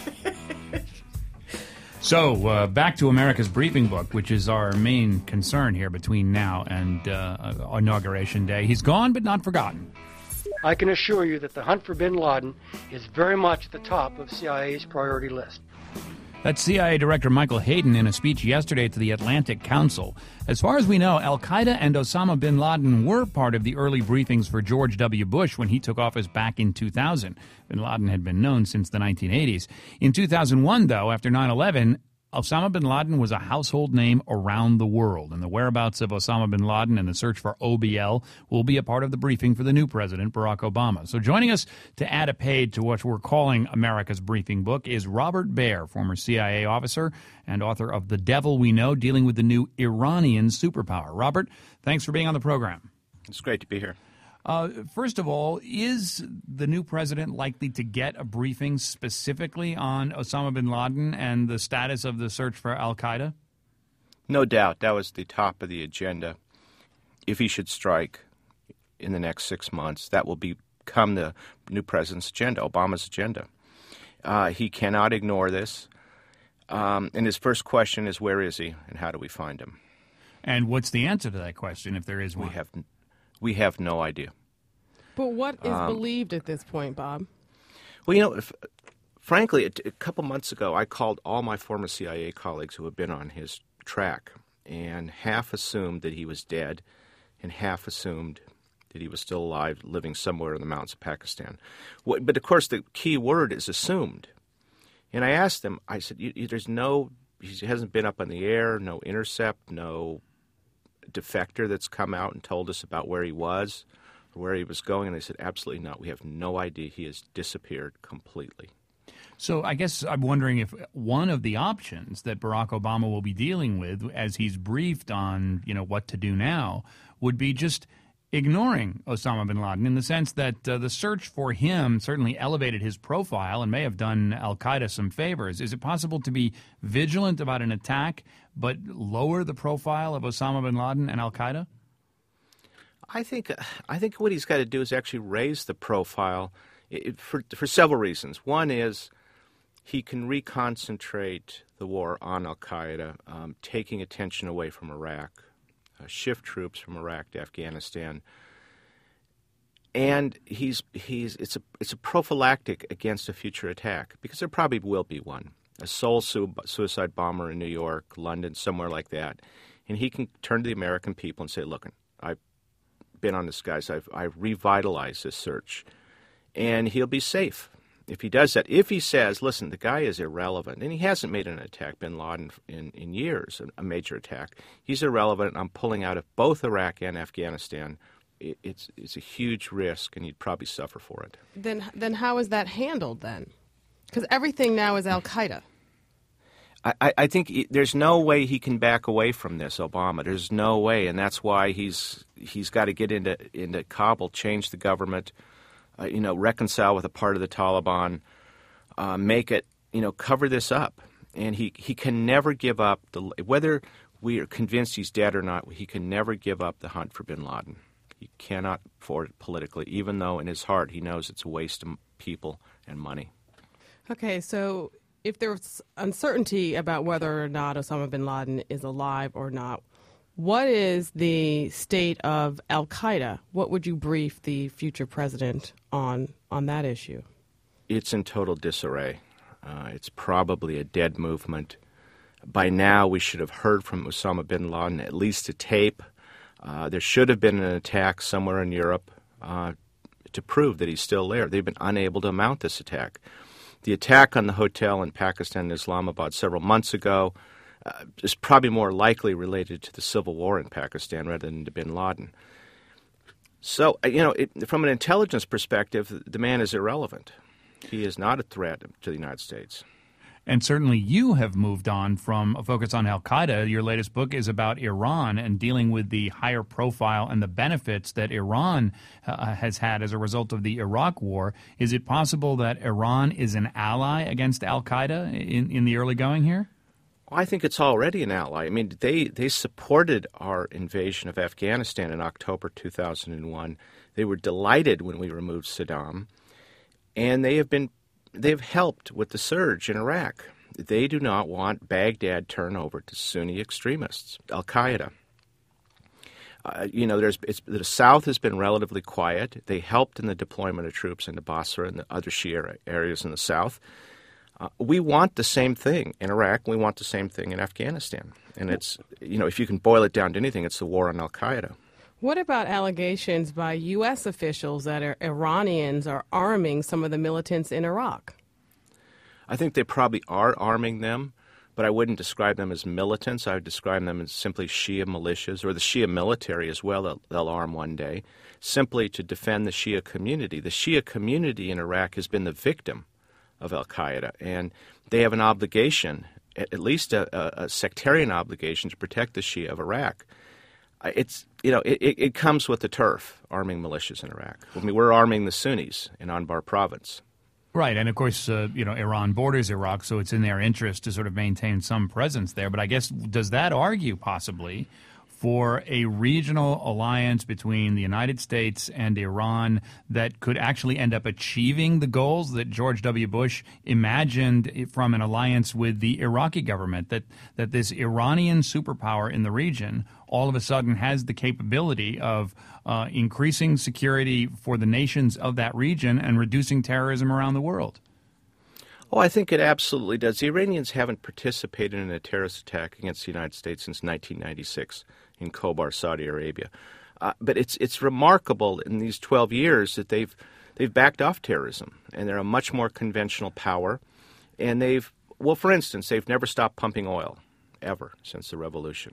So, back to America's Briefing Book, which is our main concern here between now and Inauguration Day. He's gone, but not forgotten. I can assure you that the hunt for bin Laden is very much at the top of CIA's priority list. That's CIA Director Michael Hayden in a speech yesterday to the Atlantic Council. As far as we know, al-Qaeda and Osama bin Laden were part of the early briefings for George W. Bush when he took office back in 2000. Bin Laden had been known since the 1980s. In 2001, though, after 9/11, Osama bin Laden was a household name around the world, and the whereabouts of Osama bin Laden and the search for OBL will be a part of the briefing for the new president, Barack Obama. So joining us to add a page to what we're calling America's Briefing Book is Robert Baer, former CIA officer and author of The Devil We Know, dealing with the new Iranian superpower. Robert, thanks for being on the program. It's great to be here. First of all, is the new president likely to get a briefing specifically on Osama bin Laden and the status of the search for al-Qaeda? No doubt. That was the top of the agenda. If he should strike in the next 6 months, that will become the new president's agenda, Obama's agenda. He cannot ignore this. And his first question is, where is he and how do we find him? And what's the answer to that question, if there is one? We have no idea. But what is believed at this point, Bob? Well, frankly, a couple months ago, I called all my former CIA colleagues who have been on his track, and half assumed that he was dead, and half assumed that he was still alive, living somewhere in the mountains of Pakistan. But, of course, the key word is assumed. And I asked them, I said, he hasn't been up in the air, no intercept, no defector that's come out and told us about where he was or where he was going, and they said, absolutely not. We have no idea. He has disappeared completely. So I guess I'm wondering if one of the options that Barack Obama will be dealing with as he's briefed on, what to do now would be just ignoring Osama bin Laden, in the sense that the search for him certainly elevated his profile and may have done al-Qaeda some favors. Is it possible to be vigilant about an attack but lower the profile of Osama bin Laden and al-Qaeda? I think what he's got to do is actually raise the profile for several reasons. One is he can reconcentrate the war on al-Qaeda, taking attention away from Iraq, shift troops from Iraq to Afghanistan, and it's a prophylactic against a future attack, because there probably will be one, a sole suicide bomber in New York, London, somewhere like that, and he can turn to the American people and say, "Look, I've been on this, guys. I've revitalized this search," and he'll be safe. If he does that, if he says, listen, the guy is irrelevant, and he hasn't made an attack, bin Laden, in years, a major attack, he's irrelevant, I'm pulling out of both Iraq and Afghanistan, it's a huge risk, and he'd probably suffer for it. Then how is that handled then? Because everything now is al-Qaeda. I think there's no way he can back away from this, Obama. There's no way, and that's why he's got to get into Kabul, change the government, reconcile with a part of the Taliban, make it, cover this up. And he can never give up, whether we are convinced he's dead or not, he can never give up the hunt for bin Laden. He cannot afford it politically, even though in his heart he knows it's a waste of people and money. Okay, so if there's uncertainty about whether or not Osama bin Laden is alive or not, what is the state of al-Qaeda? What would you brief the future president on that issue? It's in total disarray. It's probably a dead movement. By now, we should have heard from Osama bin Laden, at least a tape. There should have been an attack somewhere in Europe to prove that he's still there. They've been unable to mount this attack. The attack on the hotel in Pakistan and Islamabad several months ago is probably more likely related to the civil war in Pakistan rather than to bin Laden. So, from an intelligence perspective, the man is irrelevant. He is not a threat to the United States. And certainly you have moved on from a focus on al-Qaeda. Your latest book is about Iran and dealing with the higher profile and the benefits that Iran has had as a result of the Iraq War. Is it possible that Iran is an ally against al-Qaeda in the early going here? I think it's already an ally. I mean, they supported our invasion of Afghanistan in October 2001. They were delighted when we removed Saddam, and they've helped with the surge in Iraq. They do not want Baghdad turned over to Sunni extremists, al-Qaeda. The South has been relatively quiet. They helped in the deployment of troops into Basra and the other Shia areas in the South. We want the same thing in Iraq. We want the same thing in Afghanistan. And it's, if you can boil it down to anything, it's the war on al-Qaeda. What about allegations by U.S. officials that Iranians are arming some of the militants in Iraq? I think they probably are arming them, but I wouldn't describe them as militants. I would describe them as simply Shia militias, or the Shia military as well they'll arm one day, simply to defend the Shia community. The Shia community in Iraq has been the victim of al-Qaeda, and they have an obligation, at least a sectarian obligation, to protect the Shia of Iraq. It comes with the turf, arming militias in Iraq. I mean, we're arming the Sunnis in Anbar province. Right, and of course, Iran borders Iraq, so it's in their interest to sort of maintain some presence there. But I guess, does that argue possibly for a regional alliance between the United States and Iran that could actually end up achieving the goals that George W. Bush imagined from an alliance with the Iraqi government, that this Iranian superpower in the region all of a sudden has the capability of increasing security for the nations of that region and reducing terrorism around the world? Oh, I think it absolutely does. The Iranians haven't participated in a terrorist attack against the United States since 1996 in Khobar, Saudi Arabia. But it's remarkable in these 12 years that they've backed off terrorism, and they're a much more conventional power. And for instance, they've never stopped pumping oil, ever, since the revolution.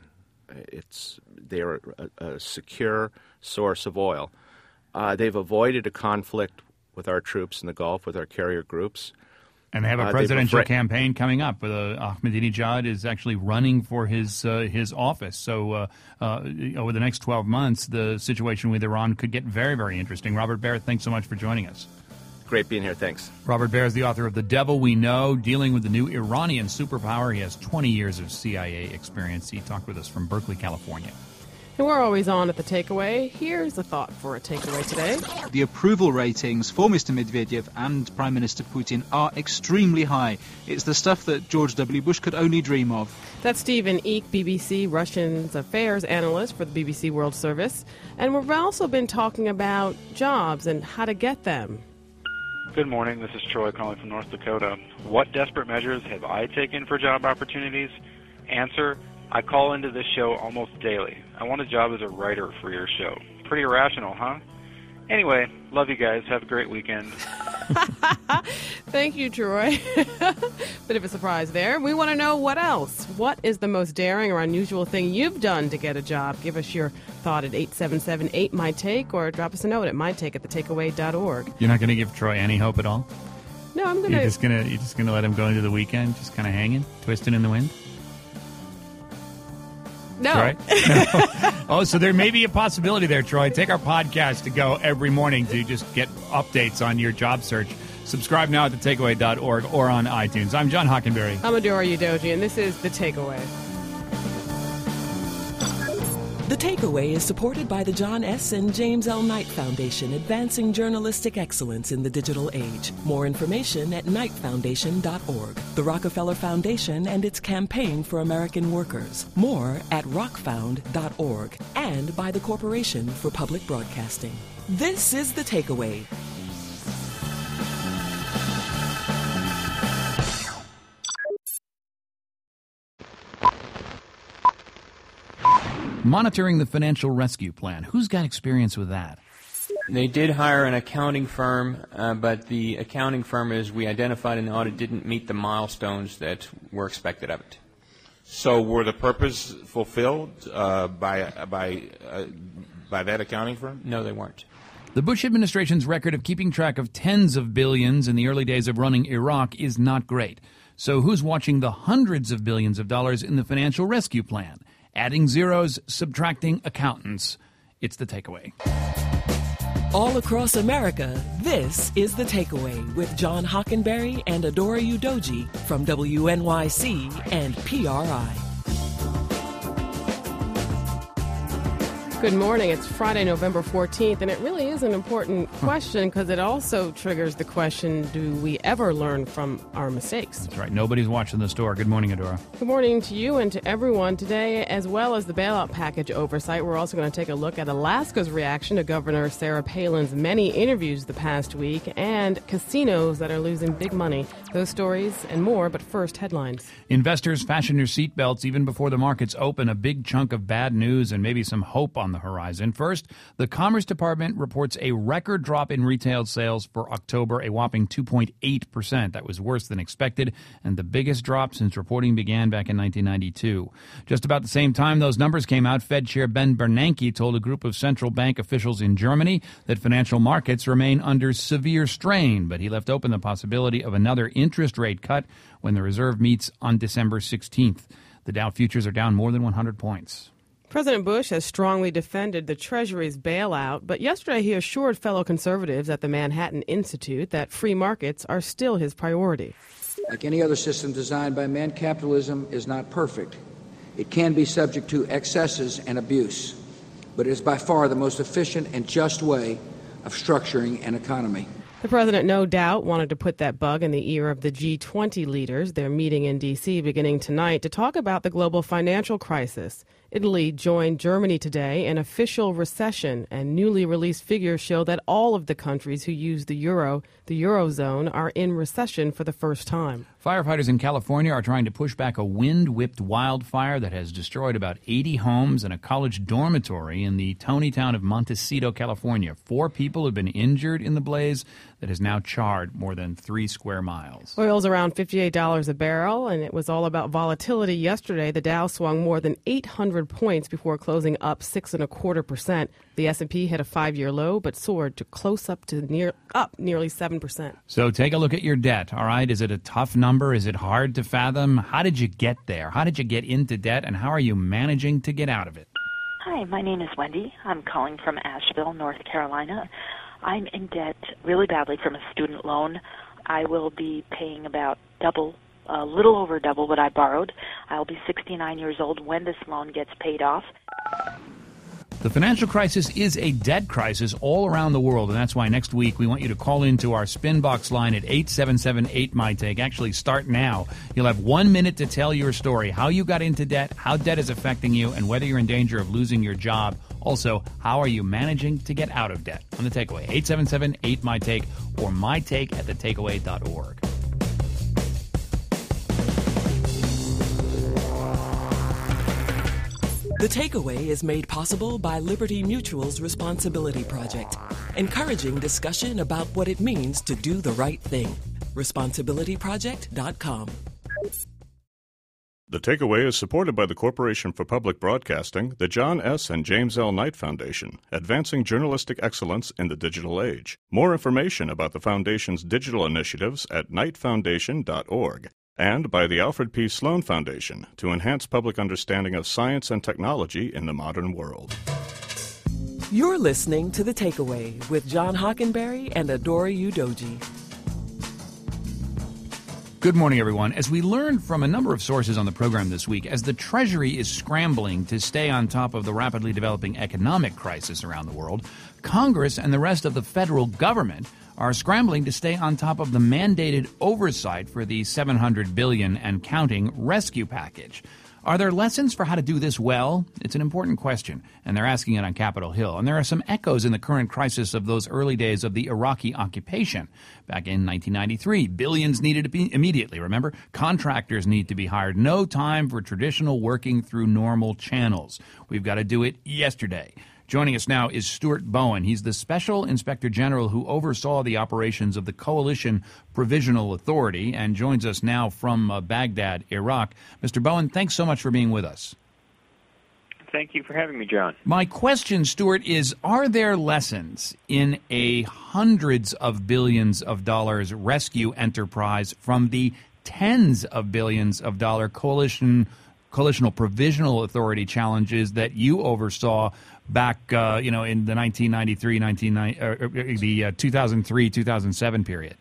They're a secure source of oil. They've avoided a conflict with our troops in the Gulf, with our carrier groups. And they have a presidential campaign coming up. Ahmadinejad is actually running for his office. So over the next 12 months, the situation with Iran could get very, very interesting. Robert Baer, thanks so much for joining us. Great being here. Thanks. Robert Baer is the author of The Devil We Know, dealing with the new Iranian superpower. He has 20 years of CIA experience. He talked with us from Berkeley, California. And we're always on at The Takeaway. Here's a thought for a takeaway today. The approval ratings for Mr. Medvedev and Prime Minister Putin are extremely high. It's the stuff that George W. Bush could only dream of. That's Stephen Eek, BBC Russian Affairs Analyst for the BBC World Service. And we've also been talking about jobs and how to get them. Good morning. This is Troy calling from North Dakota. What desperate measures have I taken for job opportunities? Answer: I call into this show almost daily. I want a job as a writer for your show. Pretty irrational, huh? Anyway, love you guys. Have a great weekend. Thank you, Troy. Bit of a surprise there. We want to know what else. What is the most daring or unusual thing you've done to get a job? Give us your thought at 877-8-MY-TAKE or drop us a note at mytake@thetakeaway.org. You're not going to give Troy any hope at all? No, I'm going to... You're just gonna let him go into the weekend, just kind of hanging, twisting in the wind? No. Troy? No. Oh, so there may be a possibility there, Troy. Take our podcast to go every morning to just get updates on your job search. Subscribe now at thetakeaway.org or on iTunes. I'm John Hockenberry. I'm Adora Udoji, and this is The Takeaway. The Takeaway is supported by the John S. and James L. Knight Foundation, advancing journalistic excellence in the digital age. More information at knightfoundation.org. The Rockefeller Foundation and its campaign for American workers. More at rockfound.org. And by the Corporation for Public Broadcasting. This is The Takeaway. Monitoring the financial rescue plan. Who's got experience with that? They did hire an accounting firm, but the accounting firm, as we identified in the audit, didn't meet the milestones that were expected of it. So were the purpose fulfilled by that accounting firm? No, they weren't. The Bush administration's record of keeping track of tens of billions in the early days of running Iraq is not great. So who's watching the hundreds of billions of dollars in the financial rescue plan? Adding zeros, subtracting accountants. It's The Takeaway. All across America, this is The Takeaway with John Hockenberry and Adora Udoji from WNYC and PRI. Good morning. It's Friday, November 14th, and it really is an important question because it also triggers the question, do we ever learn from our mistakes? That's right. Nobody's watching the store. Good morning, Adora. Good morning to you and to everyone today, as well as the bailout package oversight. We're also going to take a look at Alaska's reaction to Governor Sarah Palin's many interviews the past week and casinos that are losing big money. Those stories and more, but first, headlines. Investors fasten your seatbelts even before the markets open. A big chunk of bad news and maybe some hope on the horizon. First, the Commerce Department reports a record drop in retail sales for October, a whopping 2.8%. That was worse than expected and the biggest drop since reporting began back in 1992. Just about the same time those numbers came out, Fed Chair Ben Bernanke told a group of central bank officials in Germany that financial markets remain under severe strain, but he left open the possibility of another interest rate cut when the Reserve meets on December 16th. The Dow futures are down more than 100 points. President Bush has strongly defended the Treasury's bailout, but yesterday he assured fellow conservatives at the Manhattan Institute that free markets are still his priority. Like any other system designed by man, capitalism is not perfect. It can be subject to excesses and abuse, but it is by far the most efficient and just way of structuring an economy. The president, no doubt, wanted to put that bug in the ear of the G20 leaders. They're meeting in D.C. beginning tonight to talk about the global financial crisis. Italy joined Germany today in official recession, and newly released figures show that all of the countries who use the Eurozone, are in recession for the first time. Firefighters in California are trying to push back a wind-whipped wildfire that has destroyed about 80 homes and a college dormitory in the Tony town of Montecito, California. 4 people have been injured in the blaze that has now charred more than 3 square miles. Oil's around $58 a barrel, and it was all about volatility yesterday. The Dow swung more than 800 points before closing up 6.25%. The S&P hit a 5-year low, but soared to close up to nearly 7%. So take a look at your debt, all right? Is it a tough number? Is it hard to fathom? How did you get there? How did you get into debt, and how are you managing to get out of it? Hi, my name is Wendy. I'm calling from Asheville, North Carolina. I'm in debt really badly from a student loan. I will be paying about a little over double what I borrowed. I'll be 69 years old when this loan gets paid off. The financial crisis is a debt crisis all around the world, and that's why next week we want you to call into our Spinbox line at 877-8MyTake. Actually, start now. You'll have 1 minute to tell your story, how you got into debt, how debt is affecting you, and whether you're in danger of losing your job. Also, how are you managing to get out of debt? On The Takeaway, 877-8MyTake or mytake@thetakeaway.org. The Takeaway is made possible by Liberty Mutual's Responsibility Project, encouraging discussion about what it means to do the right thing. ResponsibilityProject.com. The Takeaway is supported by the Corporation for Public Broadcasting, the John S. and James L. Knight Foundation, advancing journalistic excellence in the digital age. More information about the Foundation's digital initiatives at knightfoundation.org. And by the Alfred P. Sloan Foundation to enhance public understanding of science and technology in the modern world. You're listening to The Takeaway with John Hockenberry and Adora Udoji. Good morning, everyone. As we learned from a number of sources on the program this week, as the Treasury is scrambling to stay on top of the rapidly developing economic crisis around the world, Congress and the rest of the federal government are scrambling to stay on top of the mandated oversight for the $700 billion and counting rescue package. Are there lessons for how to do this well? It's an important question, and they're asking it on Capitol Hill. And there are some echoes in the current crisis of those early days of the Iraqi occupation. Back in 1993, billions needed to be immediately, remember? Contractors need to be hired. No time for traditional working through normal channels. We've got to do it yesterday. Joining us now is Stuart Bowen. He's the Special Inspector General who oversaw the operations of the Coalition Provisional Authority and joins us now from Baghdad, Iraq. Mr. Bowen, thanks so much for being with us. Thank you for having me, John. My question, Stuart, is are there lessons in a hundreds of billions of dollars rescue enterprise from the tens of billions of dollars coalitional provisional authority challenges that you oversaw back, in the 2003-2007 period.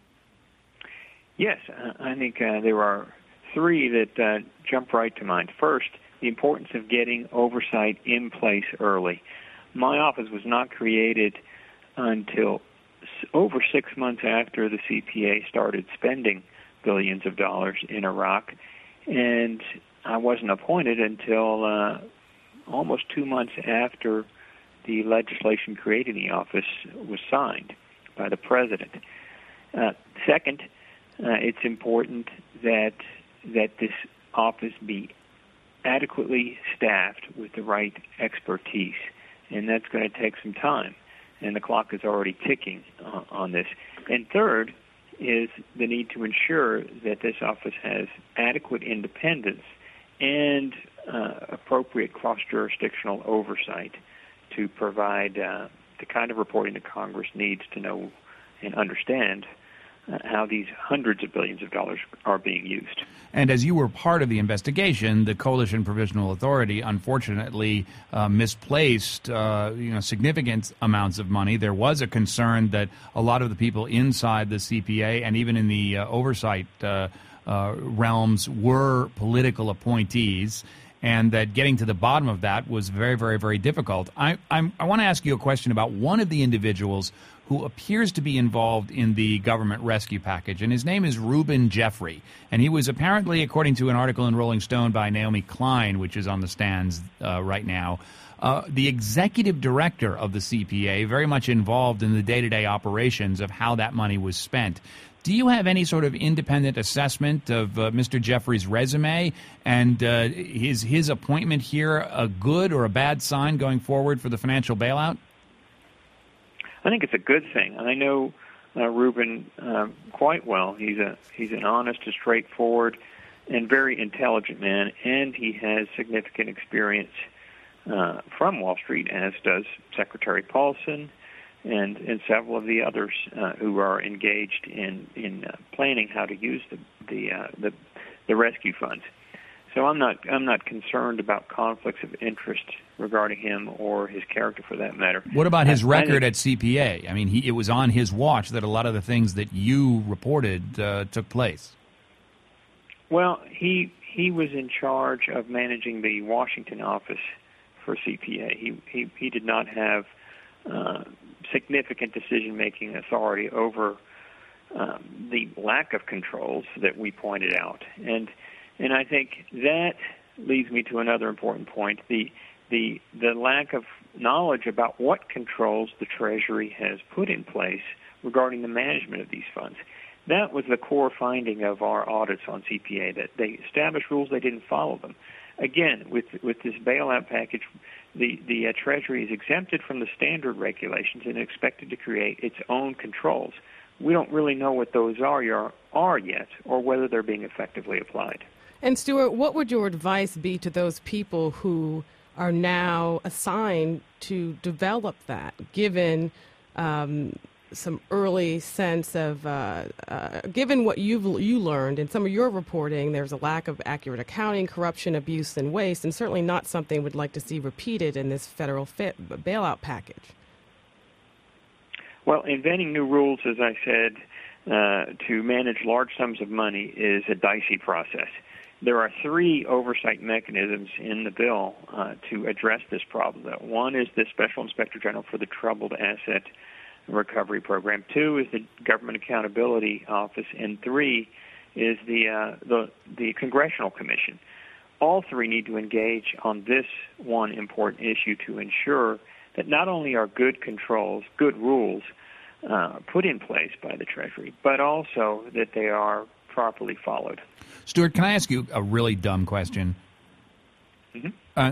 Yes, I think there are three that jump right to mind. First, the importance of getting oversight in place early. My office was not created until over 6 months after the CPA started spending billions of dollars in Iraq, and I wasn't appointed until almost 2 months after the legislation creating the office was signed by the president. Second, it's important that this office be adequately staffed with the right expertise, and that's going to take some time, and the clock is already ticking on this. And third is the need to ensure that this office has adequate independence and appropriate cross-jurisdictional oversight to provide the kind of reporting that Congress needs to know and understand how these hundreds of billions of dollars are being used. And as you were part of the investigation, the Coalition Provisional Authority unfortunately misplaced significant amounts of money. There was a concern that a lot of the people inside the CPA and even in the oversight realms were political appointees, and that getting to the bottom of that was very, very, very difficult. I want to ask you a question about one of the individuals who appears to be involved in the government rescue package, and his name is Reuben Jeffrey. And he was apparently, according to an article in Rolling Stone by Naomi Klein, which is on the stands right now, the executive director of the CPA, very much involved in the day-to-day operations of how that money was spent. Do you have any sort of independent assessment of Mr. Jeffrey's resume and his appointment here a good or a bad sign going forward for the financial bailout? I think it's a good thing. I know Reuben quite well. He's an honest, a straightforward, and very intelligent man, and he has significant experience from Wall Street, as does Secretary Paulson and several of the others who are engaged in planning how to use the rescue funds. So I'm not concerned about conflicts of interest regarding him or his character, for that matter. What about his record at CPA? I mean, it was on his watch that a lot of the things that you reported took place. Well, he was in charge of managing the Washington office for CPA. He did not have significant decision-making authority over the lack of controls that we pointed out, and I think that leads me to another important point: the lack of knowledge about what controls the Treasury has put in place regarding the management of these funds. That was the core finding of our audits on CPA, that they established rules, they didn't follow them. Again, with this bailout package, the Treasury is exempted from the standard regulations and expected to create its own controls. We don't really know what those are yet, or whether they're being effectively applied. And Stuart, what would your advice be to those people who are now assigned to develop that, given some early sense of, given what you learned in some of your reporting, there's a lack of accurate accounting, corruption, abuse, and waste, and certainly not something we'd like to see repeated in this federal bailout package? Well, inventing new rules, as I said, to manage large sums of money is a dicey process. There are three oversight mechanisms in the bill to address this problem. One is the Special Inspector General for the Troubled Asset Recovery Program. Two is the Government Accountability Office, and three is the Congressional Commission. All three need to engage on this one important issue to ensure that not only are good controls, good rules put in place by the Treasury, but also that they are properly followed. Stuart, can I ask you a really dumb question? Mm-hmm.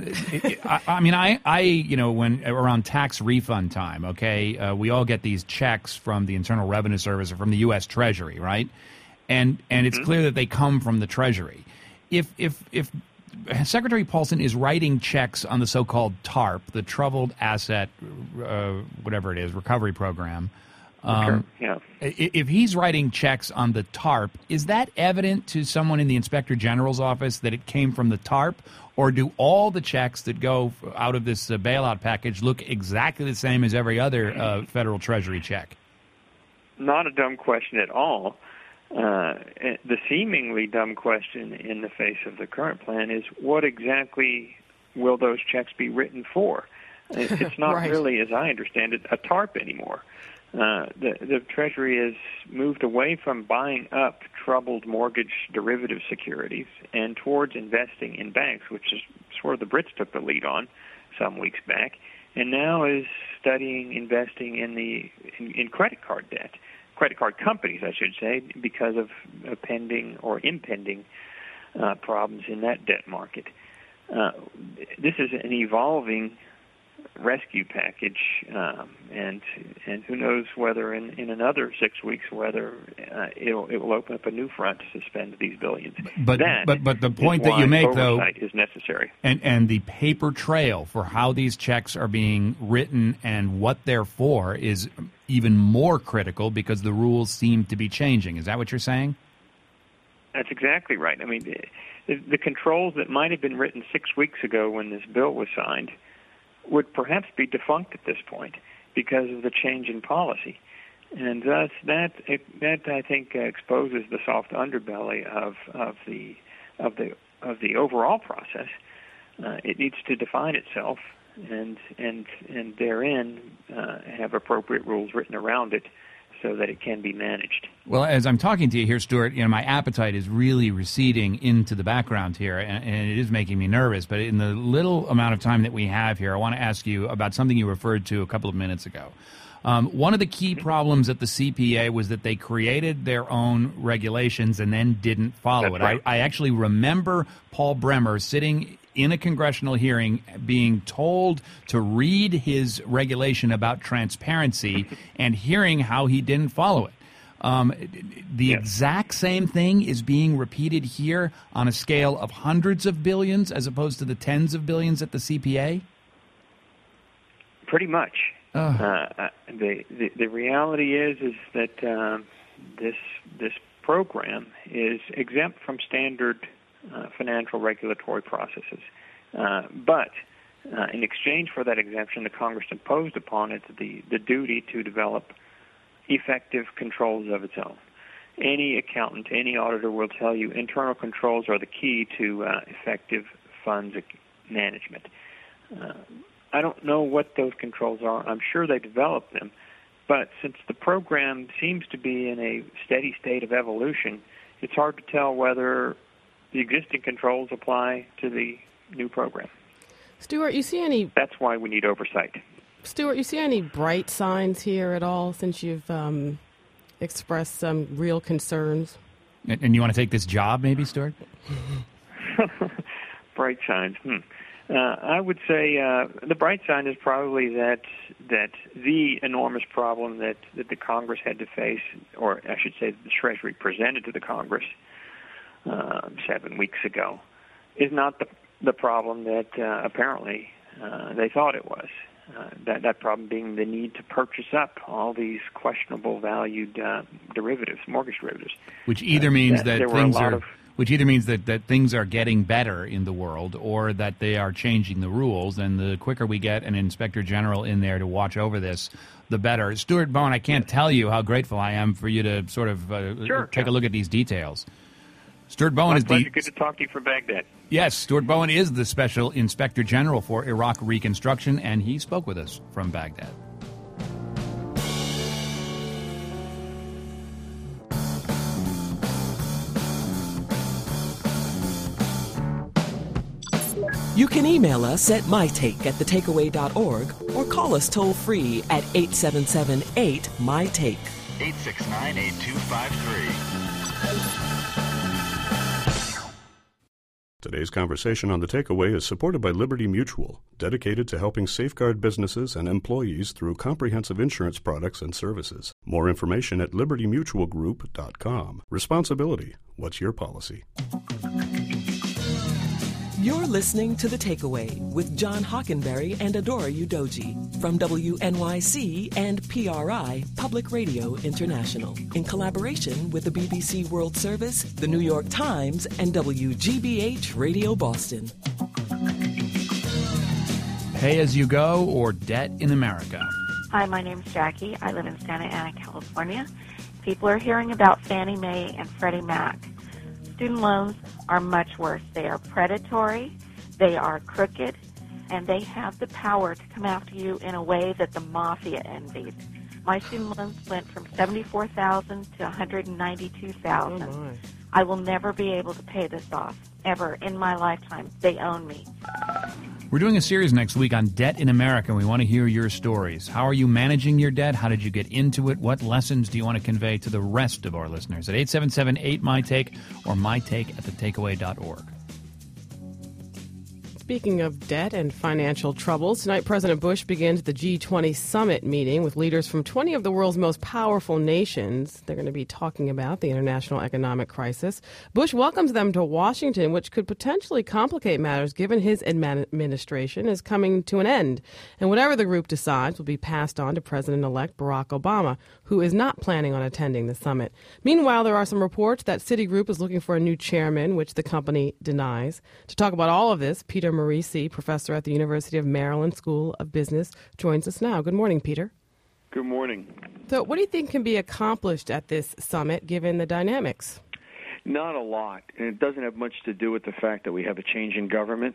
When around tax refund time, we all get these checks from the Internal Revenue Service or from the U.S. Treasury, right? And it's clear that they come from the Treasury. If Secretary Paulson is writing checks on the so-called TARP, the Troubled Asset, whatever it is, Recovery Program, Sure. Yeah. If he's writing checks on the TARP, is that evident to someone in the Inspector General's office that it came from the TARP? Or do all the checks that go out of this bailout package look exactly the same as every other federal Treasury check? Not a dumb question at all. The seemingly dumb question in the face of the current plan is, what exactly will those checks be written for? It's not Right. really, as I understand it, a TARP anymore. The Treasury has moved away from buying up troubled mortgage derivative securities and towards investing in banks, which is sort of the Brits took the lead on some weeks back, and now is studying investing in credit card debt, credit card companies, I should say, because of pending or impending problems in that debt market. This is an evolving rescue package, and who knows whether in another 6 weeks whether it will open up a new front to suspend these billions. But the point that you make, though, is necessary. And the paper trail for how these checks are being written and what they're for is even more critical because the rules seem to be changing. Is that what you're saying? That's exactly right. I mean, the controls that might have been written 6 weeks ago when this bill was signed would perhaps be defunct at this point because of the change in policy, and thus that I think exposes the soft underbelly of the overall process. It needs to define itself, and therein have appropriate rules written around it, so that it can be managed. Well, as I'm talking to you here, Stuart, my appetite is really receding into the background here, and it is making me nervous. But in the little amount of time that we have here, I want to ask you about something you referred to a couple of minutes ago. One of the key problems at the CPA was that they created their own regulations and then didn't follow it. Right. I actually remember Paul Bremer sitting in a congressional hearing being told to read his regulation about transparency and hearing how he didn't follow it. The exact same thing is being repeated here on a scale of hundreds of billions as opposed to the tens of billions at the CPA? Pretty much. The reality is that this program is exempt from standard financial regulatory processes. But in exchange for that exemption, the Congress imposed upon it the duty to develop effective controls of its own. Any accountant, any auditor will tell you internal controls are the key to effective funds management. I don't know what those controls are. I'm sure they developed them. But since the program seems to be in a steady state of evolution, it's hard to tell whether the existing controls apply to the new program. Stuart, you see any... That's why we need oversight. Stuart, you see any bright signs here at all since you've expressed some real concerns? And you want to take this job, maybe, Stuart? Bright signs. I would say the bright sign is probably that the enormous problem that the Congress had to face, or I should say the Treasury presented to the Congress 7 weeks ago, is not the problem that apparently they thought it was. That problem being the need to purchase up all these questionable valued derivatives, mortgage derivatives. Which either means that things are... of Which either means that things are getting better in the world or that they are changing the rules. And the quicker we get an inspector general in there to watch over this, the better. Stuart Bowen, I can't tell you how grateful I am for you to sort of take a look at these details. Stuart Bowen is good to talk to you from Baghdad. Yes, Stuart Bowen is the Special Inspector General for Iraq Reconstruction, and he spoke with us from Baghdad. You can email us at mytake@thetakeaway.org or call us toll-free at 877-8-MY-TAKE. 869-8253. Today's conversation on The Takeaway is supported by Liberty Mutual, dedicated to helping safeguard businesses and employees through comprehensive insurance products and services. More information at libertymutualgroup.com. Responsibility. What's your policy? You're listening to The Takeaway with John Hockenberry and Adora Udoji from WNYC and PRI, Public Radio International, in collaboration with the BBC World Service, the New York Times, and WGBH Radio Boston. Pay as you go or debt in America. Hi, my name's Jackie. I live in Santa Ana, California. People are hearing about Fannie Mae and Freddie Mac. Student loans are much worse. They are predatory, they are crooked, and they have the power to come after you in a way that the mafia envies. My student loans went from $74,000 to $192,000. Oh, I will never be able to pay this off, ever, in my lifetime. They own me. We're doing a series next week on debt in America, and we want to hear your stories. How are you managing your debt? How did you get into it? What lessons do you want to convey to the rest of our listeners? At 877-8MY-TAKE or mytake@thetakeaway.org. Speaking of debt and financial troubles, tonight President Bush begins the G20 summit meeting with leaders from 20 of the world's most powerful nations. They're going to be talking about the international economic crisis. Bush welcomes them to Washington, which could potentially complicate matters given his administration is coming to an end. And whatever the group decides will be passed on to President-elect Barack Obama, who is not planning on attending the summit. Meanwhile, there are some reports that Citigroup is looking for a new chairman, which the company denies. To talk about all of this, Peter Marisi, professor at the University of Maryland School of Business, joins us now. Good morning, Peter. Good morning. So what do you think can be accomplished at this summit, given the dynamics? Not a lot, and it doesn't have much to do with the fact that we have a change in government.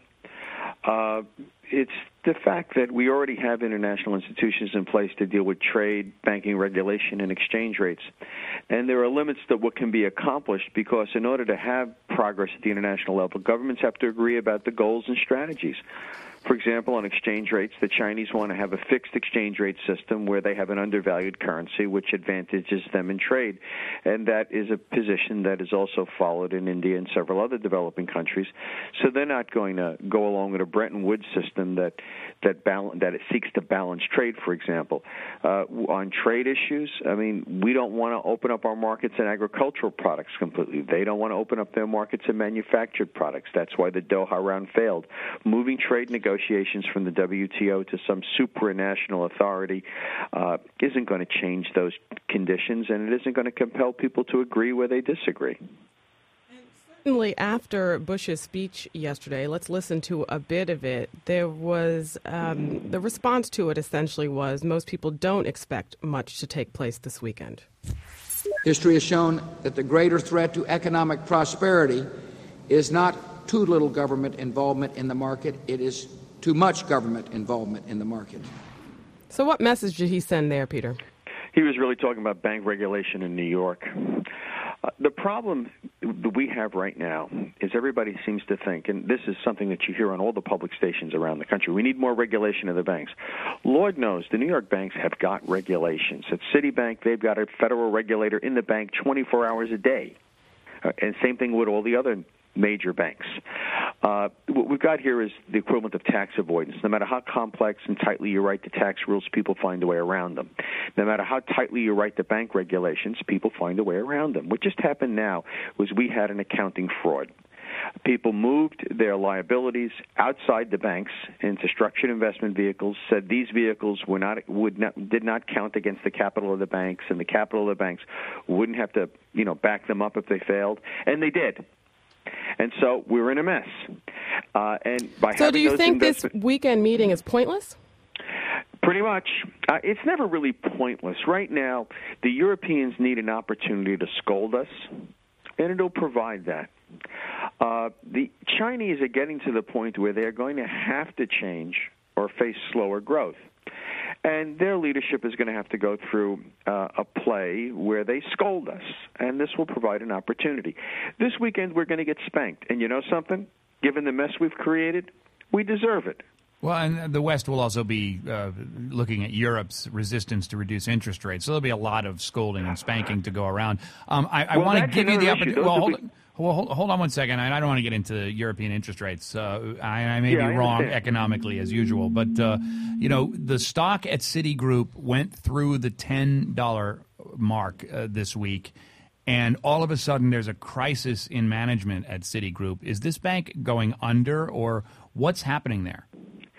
It's the fact that we already have international institutions in place to deal with trade, banking regulation, and exchange rates. And there are limits to what can be accomplished because in order to have progress at the international level, governments have to agree about the goals and strategies. For example, on exchange rates, the Chinese want to have a fixed exchange rate system where they have an undervalued currency, which advantages them in trade. And that is a position that is also followed in India and several other developing countries. So they're not going to go along with a Bretton Woods system that it seeks to balance trade, for example. On trade issues, I mean, we don't want to open up our markets in agricultural products completely. They don't want to open up their markets in manufactured products. That's why the Doha round failed. Moving trade negotiations from the WTO to some supranational authority isn't going to change those conditions, and it isn't going to compel people to agree where they disagree. Certainly, after Bush's speech yesterday, let's listen to a bit of it. There was the response to it essentially was most people don't expect much to take place this weekend. History has shown that the greater threat to economic prosperity is not too little government involvement in the market, it is too much government involvement in the market. So what message did he send there, Peter? He was really talking about bank regulation in New York. The problem that we have right now is everybody seems to think, and this is something that you hear on all the public stations around the country, we need more regulation of the banks. Lord knows the New York banks have got regulations. At Citibank, they've got a federal regulator in the bank 24 hours a day. And same thing with all the other major banks. What we've got here is the equivalent of tax avoidance. No matter how complex and tightly you write the tax rules, people find a way around them. No matter how tightly you write the bank regulations, people find a way around them. What just happened now was we had an accounting fraud. People moved their liabilities outside the banks into structured investment vehicles, said these vehicles did not count against the capital of the banks, and the capital of the banks wouldn't have to, back them up if they failed, and they did. And so we're in a mess. So do you think this weekend meeting is pointless? Pretty much. It's never really pointless. Right now, the Europeans need an opportunity to scold us, and it'll provide that. The Chinese are getting to the point where they're going to have to change or face slower growth. And their leadership is going to have to go through a play where they scold us, and this will provide an opportunity. This weekend, we're going to get spanked. And you know something? Given the mess we've created, we deserve it. Well, and the West will also be looking at Europe's resistance to reduce interest rates. So there'll be a lot of scolding and spanking to go around. I want to give you the opportunity. Hold on one second. I don't want to get into European interest rates. I may be wrong economically as usual, but the stock at Citigroup went through the $10 mark this week, and all of a sudden there's a crisis in management at Citigroup. Is this bank going under, or what's happening there?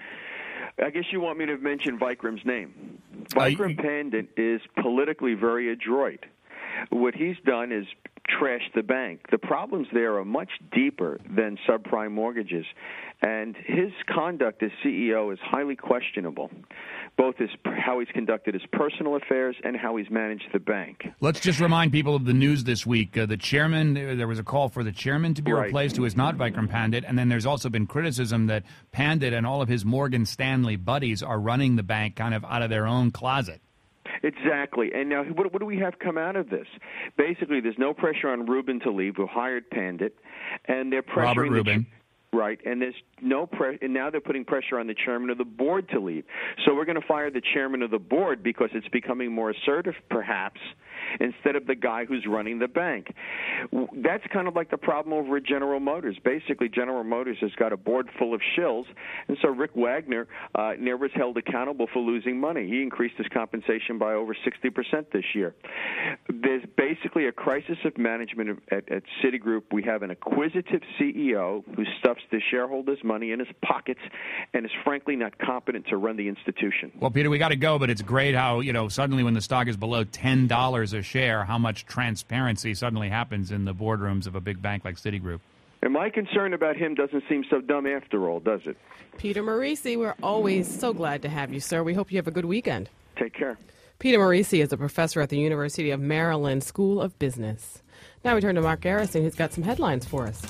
I guess you want me to mention Vikram's name. Vikram Pandit is politically very adroit. What he's done is trash the bank. The problems there are much deeper than subprime mortgages, and his conduct as CEO is highly questionable, both how he's conducted his personal affairs and how he's managed the bank. Let's just remind people of the news this week. The chairman, there was a call for the chairman to be replaced, who is not Vikram Pandit, and then there's also been criticism that Pandit and all of his Morgan Stanley buddies are running the bank kind of out of their own closet. Exactly. And now what do we have come out of this? Basically, there's no pressure on Rubin to leave, who hired Pandit, and they're pressuring Robert Rubin. Right, and there's no and now they're putting pressure on the chairman of the board to leave. So we're going to fire the chairman of the board because it's becoming more assertive, perhaps, instead of the guy who's running the bank. That's kind of like the problem over at General Motors. Basically, General Motors has got a board full of shills, and so Rick Wagner never is held accountable for losing money. He increased his compensation by over 60% this year. There's basically a crisis of management at Citigroup. We have an acquisitive CEO who stuffs the shareholders' money in his pockets and is frankly not competent to run the institution. Well, Peter, we got to go, but it's great how, suddenly when the stock is below $10 a share, how much transparency suddenly happens in the boardrooms of a big bank like Citigroup. And my concern about him doesn't seem so dumb after all, does it? Peter Morisi, we're always so glad to have you, sir. We hope you have a good weekend. Take care. Peter Morisi is a professor at the University of Maryland School of Business. Now we turn to Mark Garrison, who's got some headlines for us.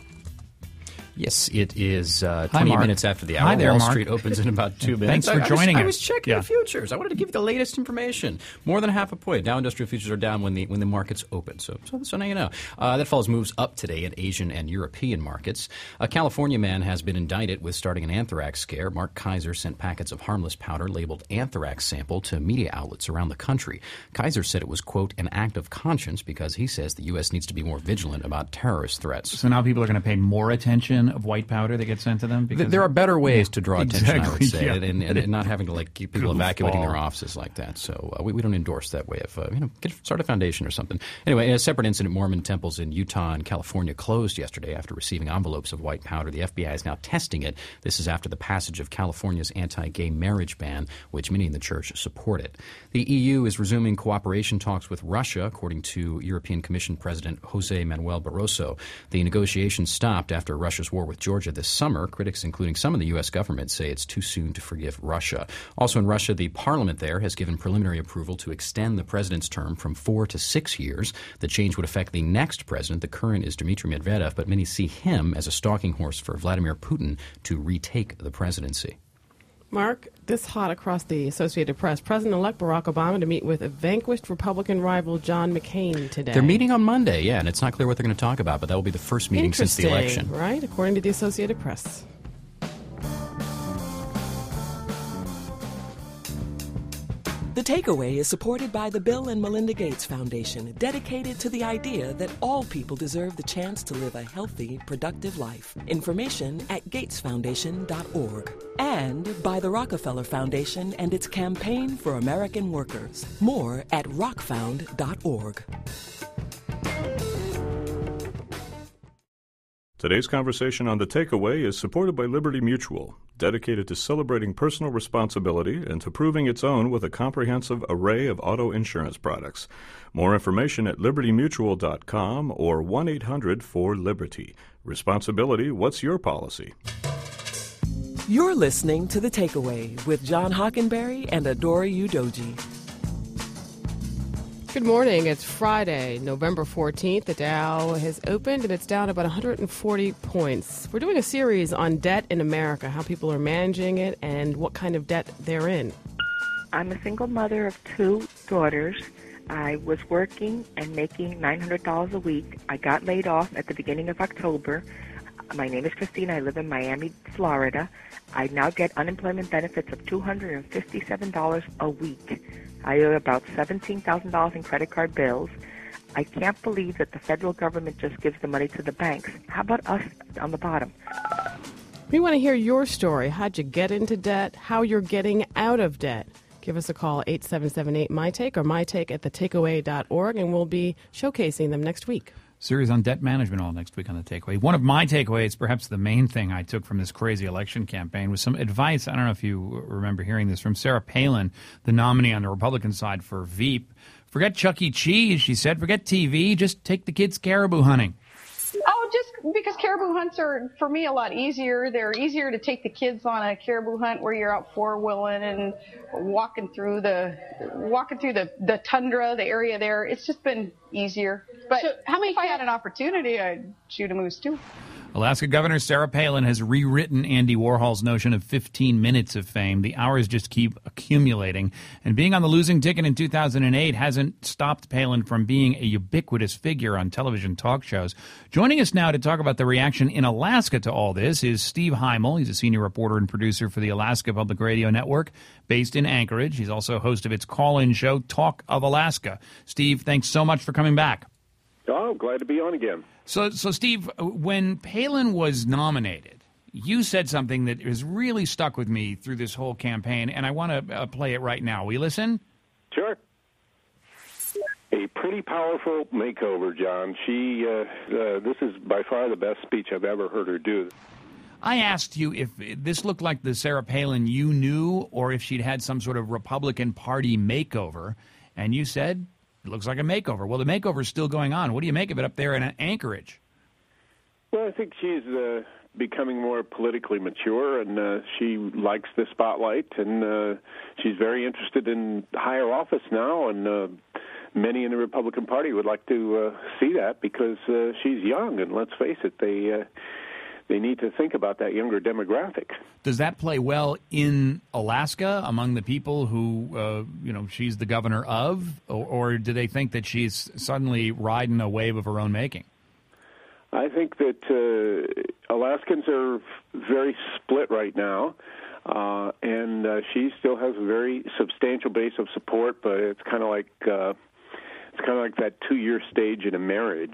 Yes, it is 20 minutes after the hour. Hi there, Wall Mark. Street opens in about 2 minutes. Thanks for joining us. I was checking the futures. I wanted to give you the latest information. More than half a point. Dow Industrial Futures are down when the markets open. So now you know. That follows moves up today in Asian and European markets. A California man has been indicted with starting an anthrax scare. Mark Kaiser sent packets of harmless powder labeled anthrax sample to media outlets around the country. Kaiser said it was, quote, an act of conscience because he says the U.S. needs to be more vigilant about terrorist threats. So now people are going to pay more attention of white powder that gets sent to them? Because there are better ways to draw attention, I would say, yeah. and not having to keep people evacuating their offices like that. So we don't endorse that way of start a foundation or something. Anyway, in a separate incident, Mormon temples in Utah and California closed yesterday after receiving envelopes of white powder. The FBI is now testing it. This is after the passage of California's anti-gay marriage ban, which many in the church support it. The EU is resuming cooperation talks with Russia, according to European Commission President Jose Manuel Barroso. The negotiations stopped after Russia's war with Georgia this summer. Critics, including some in the U.S. government, say it's too soon to forgive Russia. Also in Russia, the parliament there has given preliminary approval to extend the president's term from 4 to 6 years. The change would affect the next president. The current is Dmitry Medvedev, but many see him as a stalking horse for Vladimir Putin to retake the presidency. Mark, this hot across the Associated Press. President-elect Barack Obama to meet with a vanquished Republican rival John McCain today. They're meeting on Monday, yeah, and it's not clear what they're going to talk about, but that will be the first meeting since the election. Right, according to the Associated Press. The Takeaway is supported by the Bill and Melinda Gates Foundation, dedicated to the idea that all people deserve the chance to live a healthy, productive life. Information at gatesfoundation.org. And by the Rockefeller Foundation and its campaign for American workers. More at rockfound.org. Today's conversation on The Takeaway is supported by Liberty Mutual, dedicated to celebrating personal responsibility and to proving its own with a comprehensive array of auto insurance products. More information at libertymutual.com or 1-800-4LIBERTY. Responsibility, what's your policy? You're listening to The Takeaway with John Hockenberry and Adora Udoji. Good morning. It's Friday, November 14th. The Dow has opened and it's down about 140 points. We're doing a series on debt in America, how people are managing it and what kind of debt they're in. I'm a single mother of 2 daughters. I was working and making $900 a week. I got laid off at the beginning of October. My name is Christina. I live in Miami, Florida. I now get unemployment benefits of $257 a week. I owe about $17,000 in credit card bills. I can't believe that the federal government just gives the money to the banks. How about us on the bottom? We want to hear your story. How'd you get into debt? How you're getting out of debt? Give us a call, 877-8-MY-TAKE or mytake@thetakeaway.org, and we'll be showcasing them next week. Series on debt management all next week on The Takeaway. One of my takeaways, perhaps the main thing I took from this crazy election campaign, was some advice. I don't know if you remember hearing this from Sarah Palin, the nominee on the Republican side for Veep. Forget Chuck E. Cheese, she said. Forget TV. Just take the kids caribou hunting. Oh, just because caribou hunts are, for me, a lot easier. They're easier to take the kids on a caribou hunt where you're out four-wheeling and walking through the tundra, the area there. It's just been easier. But so, if I had an opportunity, I'd shoot a moose, too. Alaska Governor Sarah Palin has rewritten Andy Warhol's notion of 15 minutes of fame. The hours just keep accumulating. And being on the losing ticket in 2008 hasn't stopped Palin from being a ubiquitous figure on television talk shows. Joining us now to talk about the reaction in Alaska to all this is Steve Heimel. He's a senior reporter and producer for the Alaska Public Radio Network, based in Anchorage. He's also host of its call-in show, Talk of Alaska. Steve, thanks so much for coming back. Oh, glad to be on again. So, Steve, when Palin was nominated, you said something that has really stuck with me through this whole campaign, and I want to play it right now. Will you listen? Sure. A pretty powerful makeover, John. This is by far the best speech I've ever heard her do. I asked you if this looked like the Sarah Palin you knew or if she'd had some sort of Republican Party makeover, and you said it looks like a makeover. Well, the makeover is still going on. What do you make of it up there in Anchorage? Well, I think she's becoming more politically mature, and she likes the spotlight, and she's very interested in higher office now, and many in the Republican Party would like to see that because she's young, and let's face it, they need to think about that younger demographic. Does that play well in Alaska among the people who, she's the governor of, or do they think that she's suddenly riding a wave of her own making? I think that Alaskans are very split right now, and she still has a very substantial base of support, but it's kind of like that 2-year stage in a marriage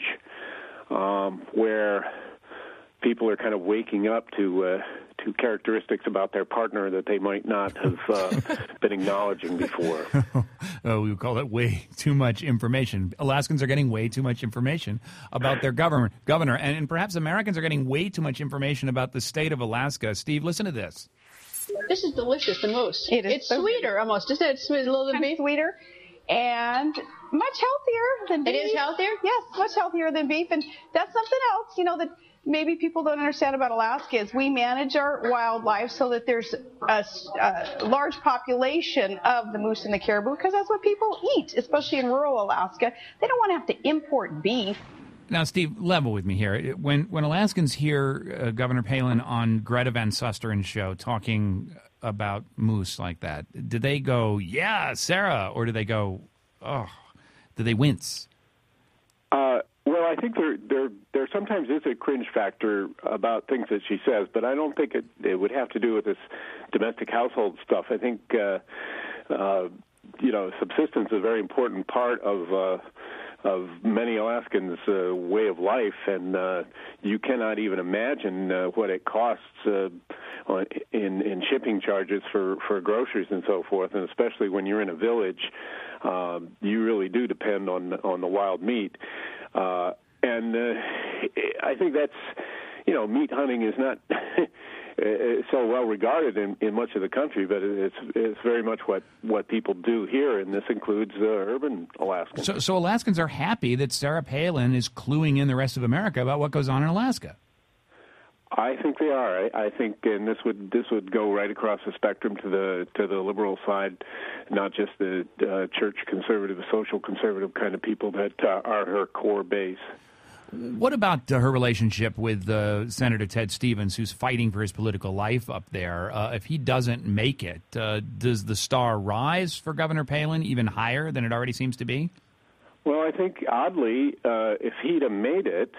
where people are kind of waking up to characteristics about their partner that they might not have been acknowledging before. We would call it way too much information. Alaskans are getting way too much information about their governor, and perhaps Americans are getting way too much information about the state of Alaska. Steve, listen to this. This is delicious, the moose. It's so sweeter, good. Almost. Just a little bit beef. Sweeter. And much healthier than beef. It is healthier? Yes, much healthier than beef. And that's something else, that maybe people don't understand about Alaska is we manage our wildlife so that there's a large population of the moose and the caribou because that's what people eat, especially in rural Alaska. They don't want to have to import beef. Now, Steve, level with me here. When Alaskans hear Governor Palin on Greta Van Susteren's show talking about moose like that, do they go, yeah, Sarah, or do they go, oh, do they wince? Well, I think there sometimes is a cringe factor about things that she says, but I don't think it would have to do with this domestic household stuff. I think, subsistence is a very important part of many Alaskans' way of life, and you cannot even imagine what it costs in shipping charges for groceries and so forth, and especially when you're in a village, you really do depend on the wild meat. And I think that's, meat hunting is not so well regarded in much of the country, but it's very much what people do here, and this includes urban Alaskans. So Alaskans are happy that Sarah Palin is cluing in the rest of America about what goes on in Alaska. I think they are. I think, and this would go right across the spectrum to the liberal side, not just the church conservative, social conservative kind of people that are her core base. What about her relationship with Senator Ted Stevens, who's fighting for his political life up there? If he doesn't make it, does the star rise for Governor Palin even higher than it already seems to be? Well, I think, oddly, if he'd have made it,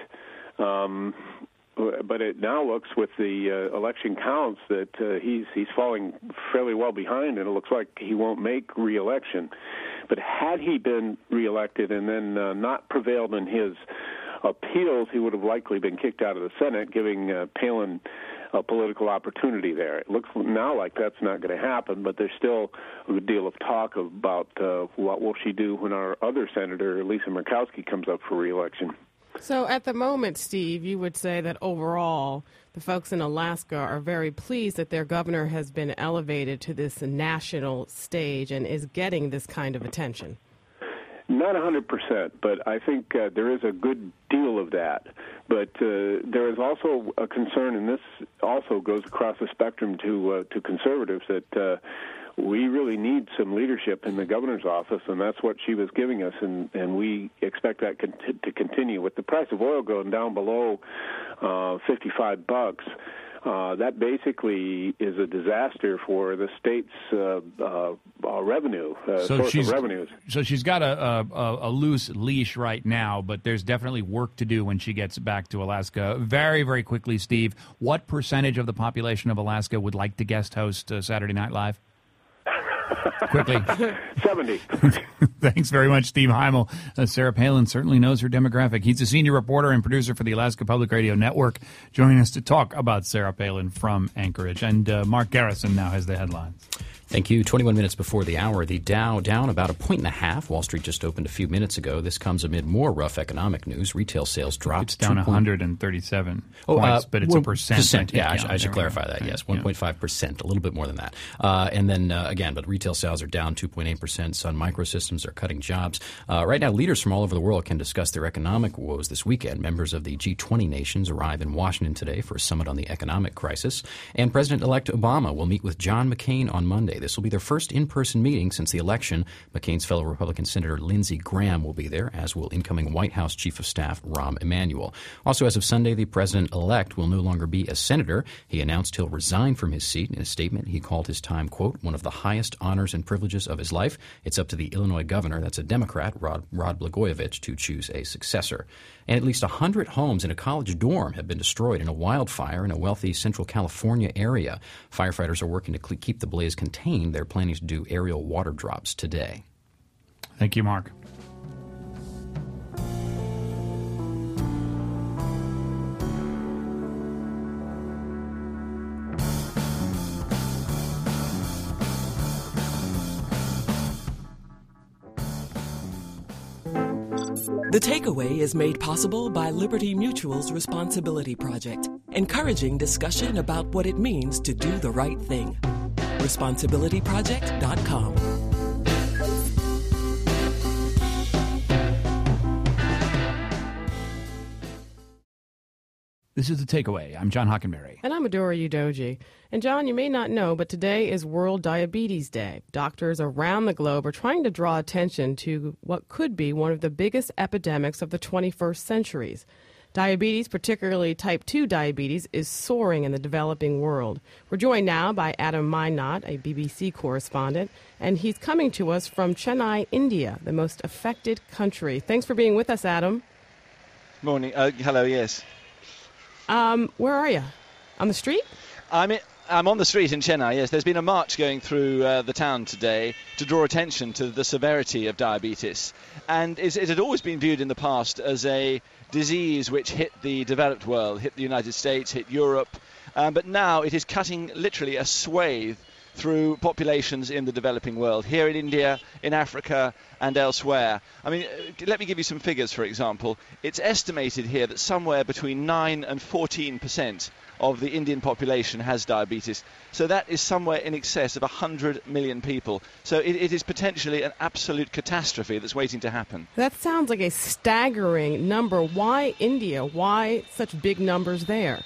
but it now looks with the election counts that he's falling fairly well behind, and it looks like he won't make re-election. But had he been re-elected and then not prevailed in his appeals, he would have likely been kicked out of the Senate, giving Palin a political opportunity there. It looks now like that's not going to happen, but there's still a good deal of talk about what will she do when our other senator, Lisa Murkowski, comes up for re-election. So at the moment, Steve, you would say that overall the folks in Alaska are very pleased that their governor has been elevated to this national stage and is getting this kind of attention. Not 100%, but I think there is a good deal of that. But there is also a concern, and this also goes across the spectrum to conservatives, that we really need some leadership in the governor's office, and that's what she was giving us, and we expect that to continue. With the price of oil going down below $55, that basically is a disaster for the state's revenue, source of revenues. So she's got a loose leash right now, but there's definitely work to do when she gets back to Alaska. Very, very quickly, Steve, what percentage of the population of Alaska would like to guest host Saturday Night Live? Quickly. 70. Thanks very much, Steve Heimel. Sarah Palin certainly knows her demographic. He's a senior reporter and producer for the Alaska Public Radio Network, joining us to talk about Sarah Palin from Anchorage. And Mark Garrison now has the headlines. Thank you. 21 minutes before the hour, the Dow down about 1.5. Wall Street just opened a few minutes ago. This comes amid more rough economic news. Retail sales dropped. It's down 137 points, but it's a percent. I should clarify that, yes. 1.5%, a little bit more than that. And then, again, but retail sales are down 2.8%. Sun Microsystems are cutting jobs. Right now, leaders from all over the world can discuss their economic woes this weekend. Members of the G20 nations arrive in Washington today for a summit on the economic crisis. And President-elect Obama will meet with John McCain on Monday. This will be their first in-person meeting since the election. McCain's fellow Republican Senator Lindsey Graham will be there, as will incoming White House Chief of Staff Rahm Emanuel. Also, as of Sunday, the president-elect will no longer be a senator. He announced he'll resign from his seat. In a statement, he called his time, quote, one of the highest honors and privileges of his life. It's up to the Illinois governor, that's a Democrat, Rod Blagojevich, to choose a successor. And at least 100 homes in a college dorm have been destroyed in a wildfire in a wealthy Central California area. Firefighters are working to keep the blaze contained. They're planning to do aerial water drops today. Thank you, Mark. The Takeaway is made possible by Liberty Mutual's Responsibility Project, encouraging discussion about what it means to do the right thing. ResponsibilityProject.com. This is The Takeaway. I'm John Hockenberry. And I'm Adora Udoji. And John, you may not know, but today is World Diabetes Day. Doctors around the globe are trying to draw attention to what could be one of the biggest epidemics of the 21st centuries. Diabetes, particularly type 2 diabetes, is soaring in the developing world. We're joined now by Adam Minot, a BBC correspondent, and he's coming to us from Chennai, India, the most affected country. Thanks for being with us, Adam. Morning. Hello, yes. Where are you? On the street? I'm on the street in Chennai, yes. There's been a march going through the town today to draw attention to the severity of diabetes. And it had always been viewed in the past as a disease which hit the developed world, hit the United States, hit Europe. But now it is cutting literally a swathe through populations in the developing world, here in India, in Africa, and elsewhere. I mean, let me give you some figures, for example. It's estimated here that somewhere between 9 and 14% of the Indian population has diabetes. So that is somewhere in excess of 100 million people. So it is potentially an absolute catastrophe that's waiting to happen. That sounds like a staggering number. Why India? Why such big numbers there?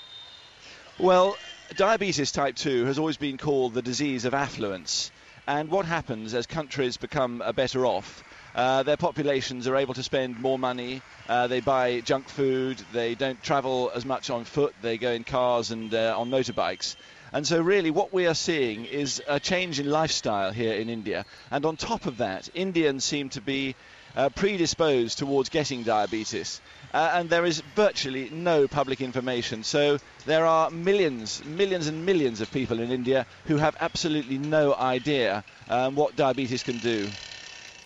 Well, diabetes type 2 has always been called the disease of affluence. And what happens as countries become better off, their populations are able to spend more money, they buy junk food, they don't travel as much on foot, they go in cars and on motorbikes. And so really what we are seeing is a change in lifestyle here in India. And on top of that, Indians seem to be predisposed towards getting diabetes. And there is virtually no public information. So there are millions and millions of people in India who have absolutely no idea what diabetes can do.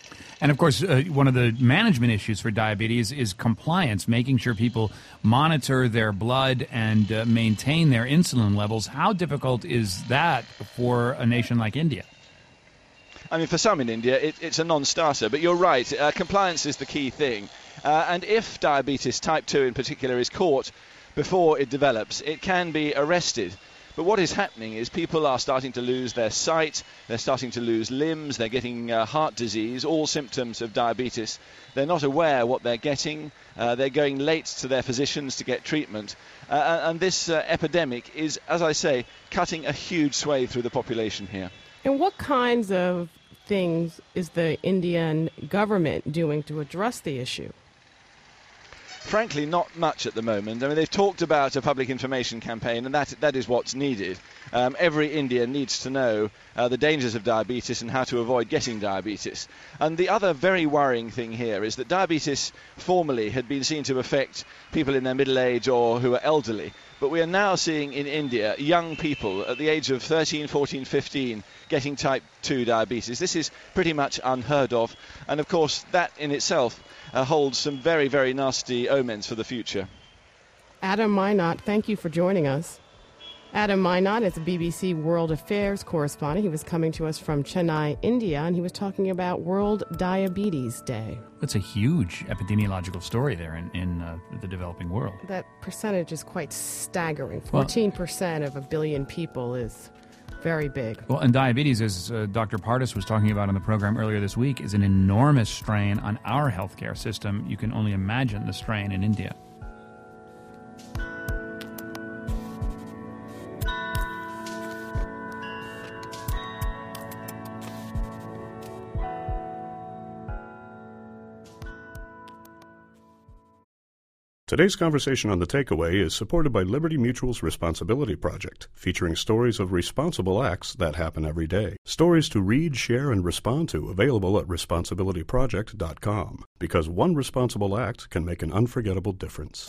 And, of course, one of the management issues for diabetes is compliance, making sure people monitor their blood and maintain their insulin levels. How difficult is that for a nation like India? I mean, for some in India, it's a non-starter. But you're right, compliance is the key thing. And if diabetes type 2 in particular is caught before it develops, it can be arrested. But what is happening is people are starting to lose their sight, they're starting to lose limbs, they're getting heart disease, all symptoms of diabetes. They're not aware what they're getting, they're going late to their physicians to get treatment. And this epidemic is, as I say, cutting a huge swathe through the population here. And what kinds of things is the Indian government doing to address the issue? Frankly, not much at the moment. I mean, they've talked about a public information campaign, and that is what's needed. Every Indian needs to know the dangers of diabetes and how to avoid getting diabetes. And the other very worrying thing here is that diabetes formerly had been seen to affect people in their middle age or who are elderly. But we are now seeing in India young people at the age of 13, 14, 15 getting type 2 diabetes. This is pretty much unheard of. And of course, that in itself holds some very, very nasty omens for the future. Adam Minot, thank you for joining us. Adam Minot is a BBC World Affairs correspondent. He was coming to us from Chennai, India, and he was talking about World Diabetes Day. That's a huge epidemiological story there in the developing world. That percentage is quite staggering. 14% of a billion people is very big. Well, and diabetes, as Dr. Pardis was talking about on the program earlier this week, is an enormous strain on our healthcare system. You can only imagine the strain in India. Today's conversation on The Takeaway is supported by Liberty Mutual's Responsibility Project, featuring stories of responsible acts that happen every day. Stories to read, share, and respond to, available at responsibilityproject.com. Because one responsible act can make an unforgettable difference.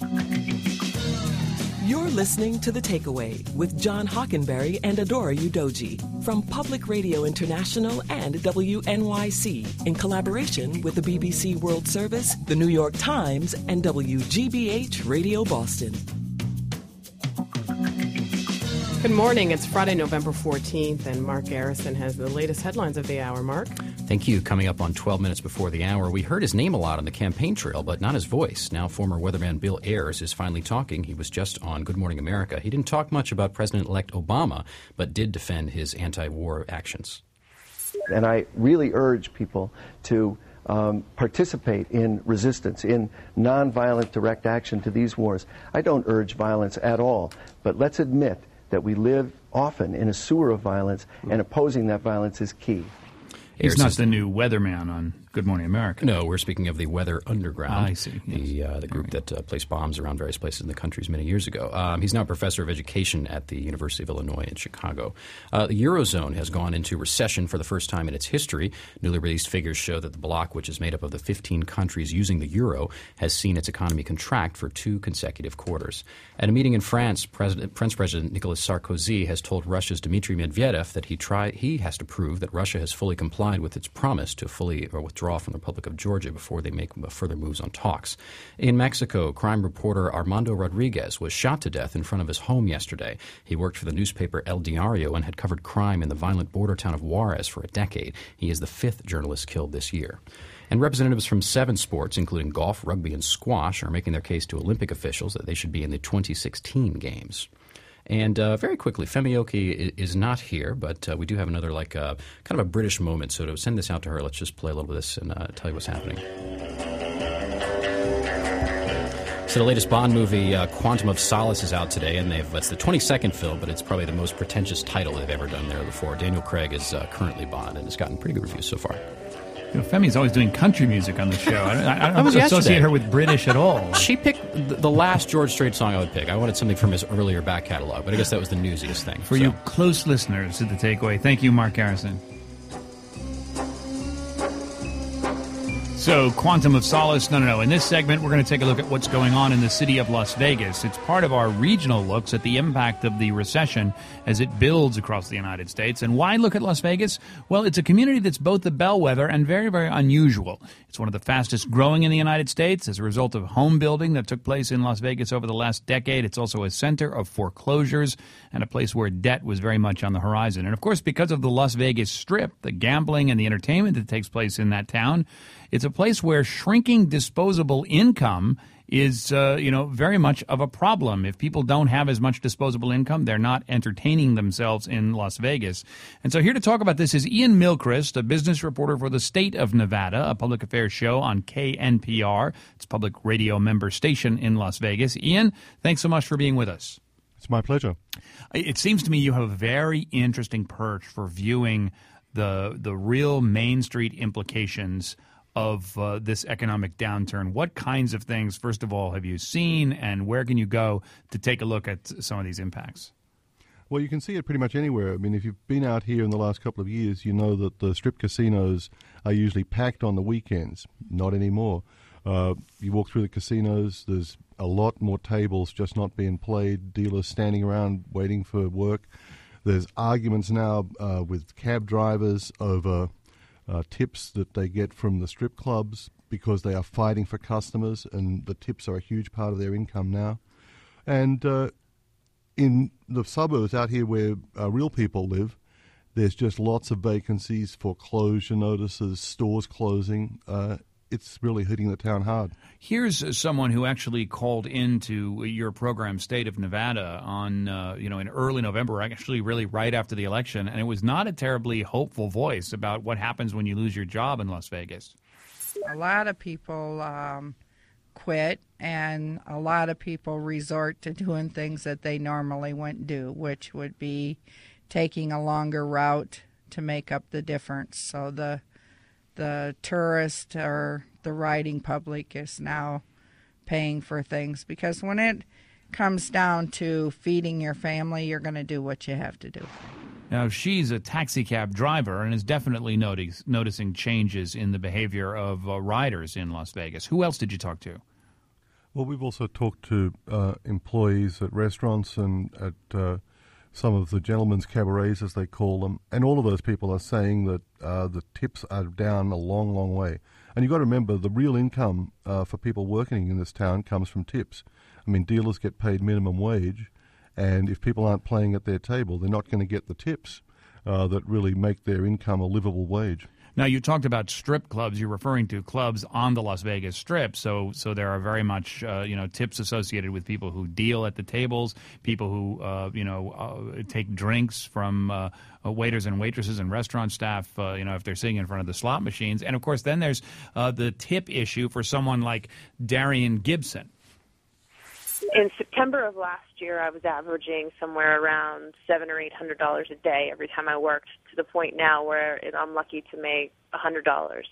You're listening to The Takeaway with John Hockenberry and Adora Udoji from Public Radio International and WNYC in collaboration with the BBC World Service, the New York Times, and WGBH Radio Boston. Good morning. It's Friday, November 14th, and Mark Garrison has the latest headlines of the hour. Mark? Thank you. Coming up on 12 minutes before the hour, we heard his name a lot on the campaign trail, but not his voice. Now former weatherman Bill Ayers is finally talking. He was just on Good Morning America. He didn't talk much about President-elect Obama, but did defend his anti-war actions. And I really urge people to participate in resistance, in nonviolent direct action to these wars. I don't urge violence at all, but let's admit that we live often in a sewer of violence, and opposing that violence is key. He's not the new weatherman on Good Morning America. No, we're speaking of the Weather Underground. I see. Yes. The group that placed bombs around various places in the country many years ago. He's now a professor of education at the University of Illinois in Chicago. The Eurozone has gone into recession for the first time in its history. Newly released figures show that the bloc, which is made up of the 15 countries using the euro, has seen its economy contract for 2 consecutive quarters. At a meeting in France, French President Nicolas Sarkozy has told Russia's Dmitry Medvedev that he has to prove that Russia has fully complied with its promise to fully withdraw from the Republic of Georgia before they make further moves on talks. In Mexico, crime reporter Armando Rodriguez was shot to death in front of his home yesterday. He worked for the newspaper El Diario and had covered crime in the violent border town of Juarez for a decade. He is the 5th journalist killed this year. And representatives from 7 sports, including golf, rugby, and squash, are making their case to Olympic officials that they should be in the 2016 Games. And very quickly, Femi Oki is not here, but we do have another kind of a British moment. So to send this out to her, let's just play a little bit of this and tell you what's happening. So the latest Bond movie, Quantum of Solace, is out today, and it's the 22nd film, but it's probably the most pretentious title they've ever done there before. Daniel Craig is currently Bond, and it's gotten pretty good reviews so far. You know, Femi's always doing country music on the show. I don't associate her with British at all. She picked the last George Strait song I would pick. I wanted something from his earlier back catalog, but I guess that was the newsiest thing. For you close listeners to The Takeaway, thank you, Mark Garrison. So, Quantum of Solace, no. In this segment, we're going to take a look at what's going on in the city of Las Vegas. It's part of our regional looks at the impact of the recession as it builds across the United States. And why look at Las Vegas? Well, it's a community that's both the bellwether and very, very unusual. It's one of the fastest growing in the United States as a result of home building that took place in Las Vegas over the last decade. It's also a center of foreclosures and a place where debt was very much on the horizon. And, of course, because of the Las Vegas Strip, the gambling and the entertainment that takes place in that town, it's a place where shrinking disposable income is, very much of a problem. If people don't have as much disposable income, they're not entertaining themselves in Las Vegas. And so here to talk about this is Ian Milchrist, a business reporter for the state of Nevada, a public affairs show on KNPR. It's a public radio member station in Las Vegas. Ian, thanks so much for being with us. It's my pleasure. It seems to me you have a very interesting perch for viewing the real Main Street implications of this economic downturn. What kinds of things, first of all, have you seen, and where can you go to take a look at some of these impacts? Well, you can see it pretty much anywhere. I mean, if you've been out here in the last couple of years, you know that the strip casinos are usually packed on the weekends. Not anymore. You walk through the casinos, there's a lot more tables just not being played, dealers standing around waiting for work. There's arguments now with cab drivers over tips that they get from the strip clubs because they are fighting for customers, and the tips are a huge part of their income now. And in the suburbs out here where real people live, there's just lots of vacancies, foreclosure notices, stores closing. It's really hitting the town hard. Here's someone who actually called into your program, State of Nevada, on in early November, actually really right after the election, and it was not a terribly hopeful voice about what happens when you lose your job in Las Vegas. A lot of people quit, and a lot of people resort to doing things that they normally wouldn't do, which would be taking a longer route to make up the difference. So the tourist or the riding public is now paying for things, because when it comes down to feeding your family, you're going to do what you have to do. Now, she's a taxi cab driver and is definitely noticing changes in the behavior of riders in Las Vegas. Who else did you talk to? Well, we've also talked to employees at restaurants and at some of the gentlemen's cabarets, as they call them, and all of those people are saying that the tips are down a long, long way. And you've got to remember, the real income for people working in this town comes from tips. I mean, dealers get paid minimum wage, and if people aren't playing at their table, they're not going to get the tips that really make their income a livable wage. Now, you talked about strip clubs. You're referring to clubs on the Las Vegas Strip. So there are very much, tips associated with people who deal at the tables, people who, take drinks from waiters and waitresses and restaurant staff, if they're sitting in front of the slot machines. And, of course, then there's the tip issue for someone like Darian Gibson. In September of last year, I was averaging somewhere around $700 or $800 a day every time I worked, to the point now where I'm lucky to make $100 or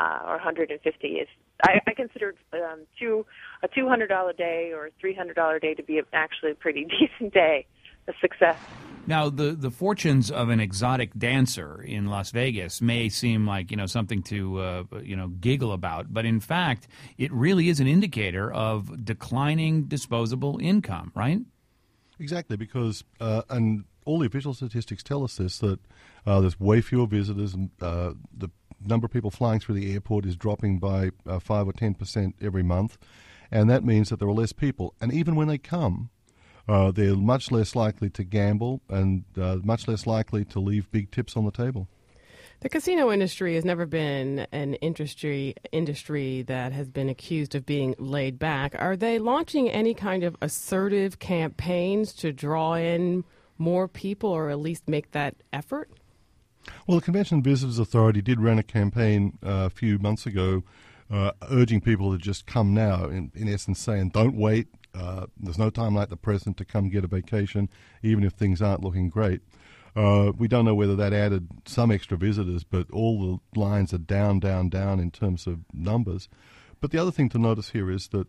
$150. I consider a $200 day or a $300 day to be actually a pretty decent day, a success. Now, the fortunes of an exotic dancer in Las Vegas may seem like, something to, giggle about. But in fact, it really is an indicator of declining disposable income, right? Exactly, because, and all the official statistics tell us this, that there's way fewer visitors. And, the number of people flying through the airport is dropping by 5 or 10% every month. And that means that there are less people. And even when they come, they're much less likely to gamble and much less likely to leave big tips on the table. The casino industry has never been an industry that has been accused of being laid back. Are they launching any kind of assertive campaigns to draw in more people, or at least make that effort? Well, the Convention and Visitors Authority did run a campaign a few months ago urging people to just come now, in essence saying, don't wait. There's no time like the present to come get a vacation, even if things aren't looking great. We don't know whether that added some extra visitors, but all the lines are down in terms of numbers. But the other thing to notice here is that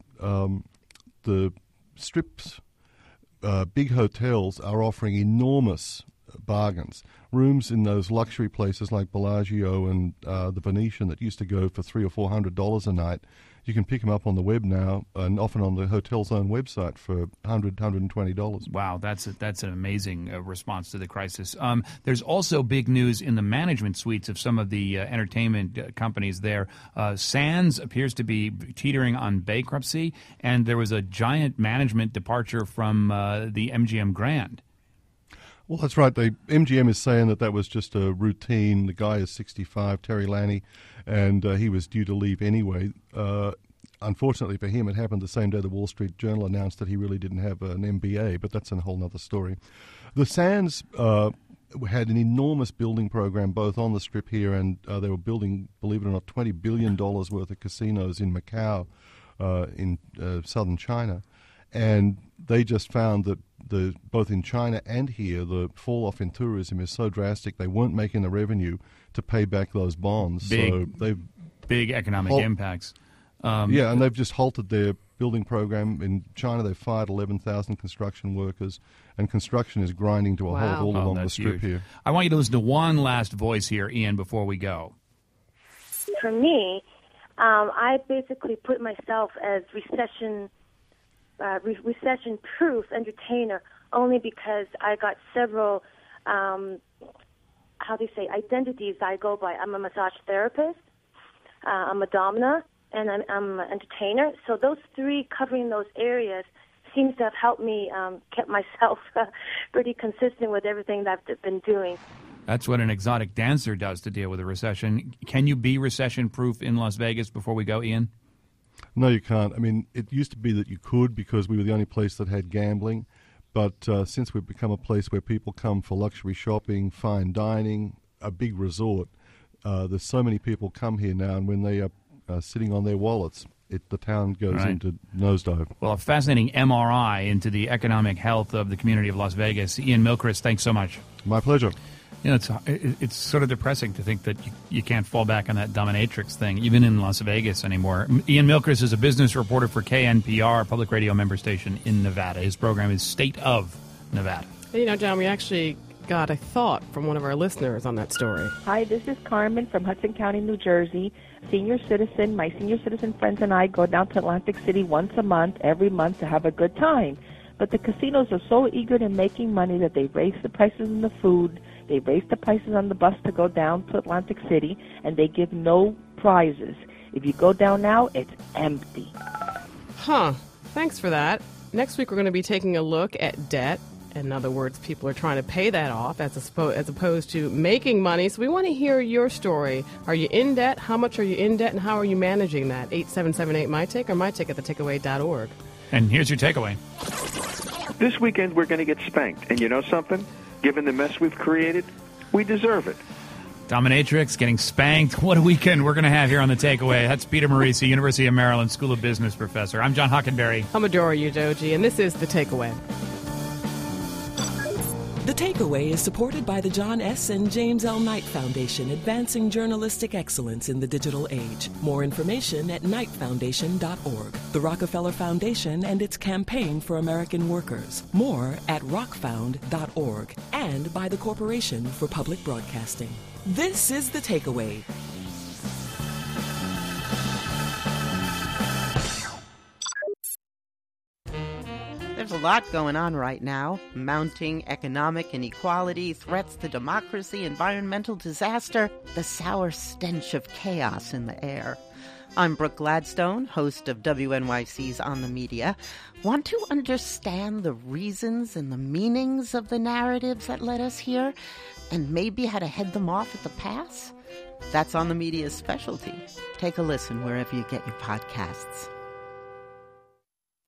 the strips, big hotels are offering enormous bargains. Rooms in those luxury places like Bellagio and the Venetian that used to go for $300 or $400 a night, you can pick them up on the web now, and often on the hotel's own website for $100, $120. Wow, that's an amazing response to the crisis. There's also big news in the management suites of some of the entertainment companies there. Sands appears to be teetering on bankruptcy, and there was a giant management departure from the MGM Grand. Well, that's right. The MGM is saying that was just a routine. The guy is 65, Terry Lanny, and he was due to leave anyway. Unfortunately for him, it happened the same day the Wall Street Journal announced that he really didn't have an MBA, but that's a whole other story. The Sands had an enormous building program both on the Strip here, and they were building, believe it or not, $20 billion worth of casinos in Macau, in southern China. And they just found that both in China and here, the fall-off in tourism is so drastic, they weren't making the revenue to pay back those bonds. Big economic impacts. Yeah, and they've just halted their building program. In China, they've fired 11,000 construction workers, and construction is grinding to a halt all along the Strip here. I want you to listen to one last voice here, Ian, before we go. For me, I basically put myself as recession-proof entertainer only because I got several, identities I go by. I'm a massage therapist, I'm a domina, and I'm an entertainer. So those three, covering those areas, seems to have helped me keep myself pretty consistent with everything that I've been doing. That's what an exotic dancer does to deal with a recession. Can you be recession-proof in Las Vegas before we go, Ian? No, you can't. I mean, it used to be that you could because we were the only place that had gambling. But since we've become a place where people come for luxury shopping, fine dining, a big resort, there's so many people come here now, and when they are sitting on their wallets, the town goes into nosedive. Well, a fascinating MRI into the economic health of the community of Las Vegas. Ian Milchrist, thanks so much. My pleasure. You know, it's sort of depressing to think that you can't fall back on that dominatrix thing, even in Las Vegas anymore. Ian Milchrist is a business reporter for KNPR, public radio member station in Nevada. His program is State of Nevada. You know, John, we actually got a thought from one of our listeners on that story. Hi, this is Carmen from Hudson County, New Jersey. Senior citizen. My senior citizen friends and I go down to Atlantic City once a month, every month, to have a good time. But the casinos are so eager in making money that they raise the prices in the food, they raise the prices on the bus to go down to Atlantic City, and they give no prizes. If you go down now, it's empty. Huh. Thanks for that. Next week we're going to be taking a look at debt. In other words, people are trying to pay that off as opposed to making money. So we want to hear your story. Are you in debt? How much are you in debt? And how are you managing that? 877-8-MY-TAKE or mytake@thetakeaway.org. And here's your takeaway. This weekend we're going to get spanked. And you know something? Given the mess we've created, we deserve it. Dominatrix getting spanked. What a weekend we're going to have here on The Takeaway. That's Peter Marisi, University of Maryland School of Business professor. I'm John Hockenberry. I'm Adora Udoji, and this is The Takeaway. The Takeaway is supported by the John S. and James L. Knight Foundation, advancing journalistic excellence in the digital age. More information at knightfoundation.org. The Rockefeller Foundation and its campaign for American workers. More at rockfound.org. And by the Corporation for Public Broadcasting. This is The Takeaway. There's a lot going on right now. Mounting economic inequality, threats to democracy, environmental disaster, the sour stench of chaos in the air. I'm Brooke Gladstone, host of WNYC's On the Media. Want to understand the reasons and the meanings of the narratives that led us here, and maybe how to head them off at the pass? That's On the Media's specialty. Take a listen wherever you get your podcasts.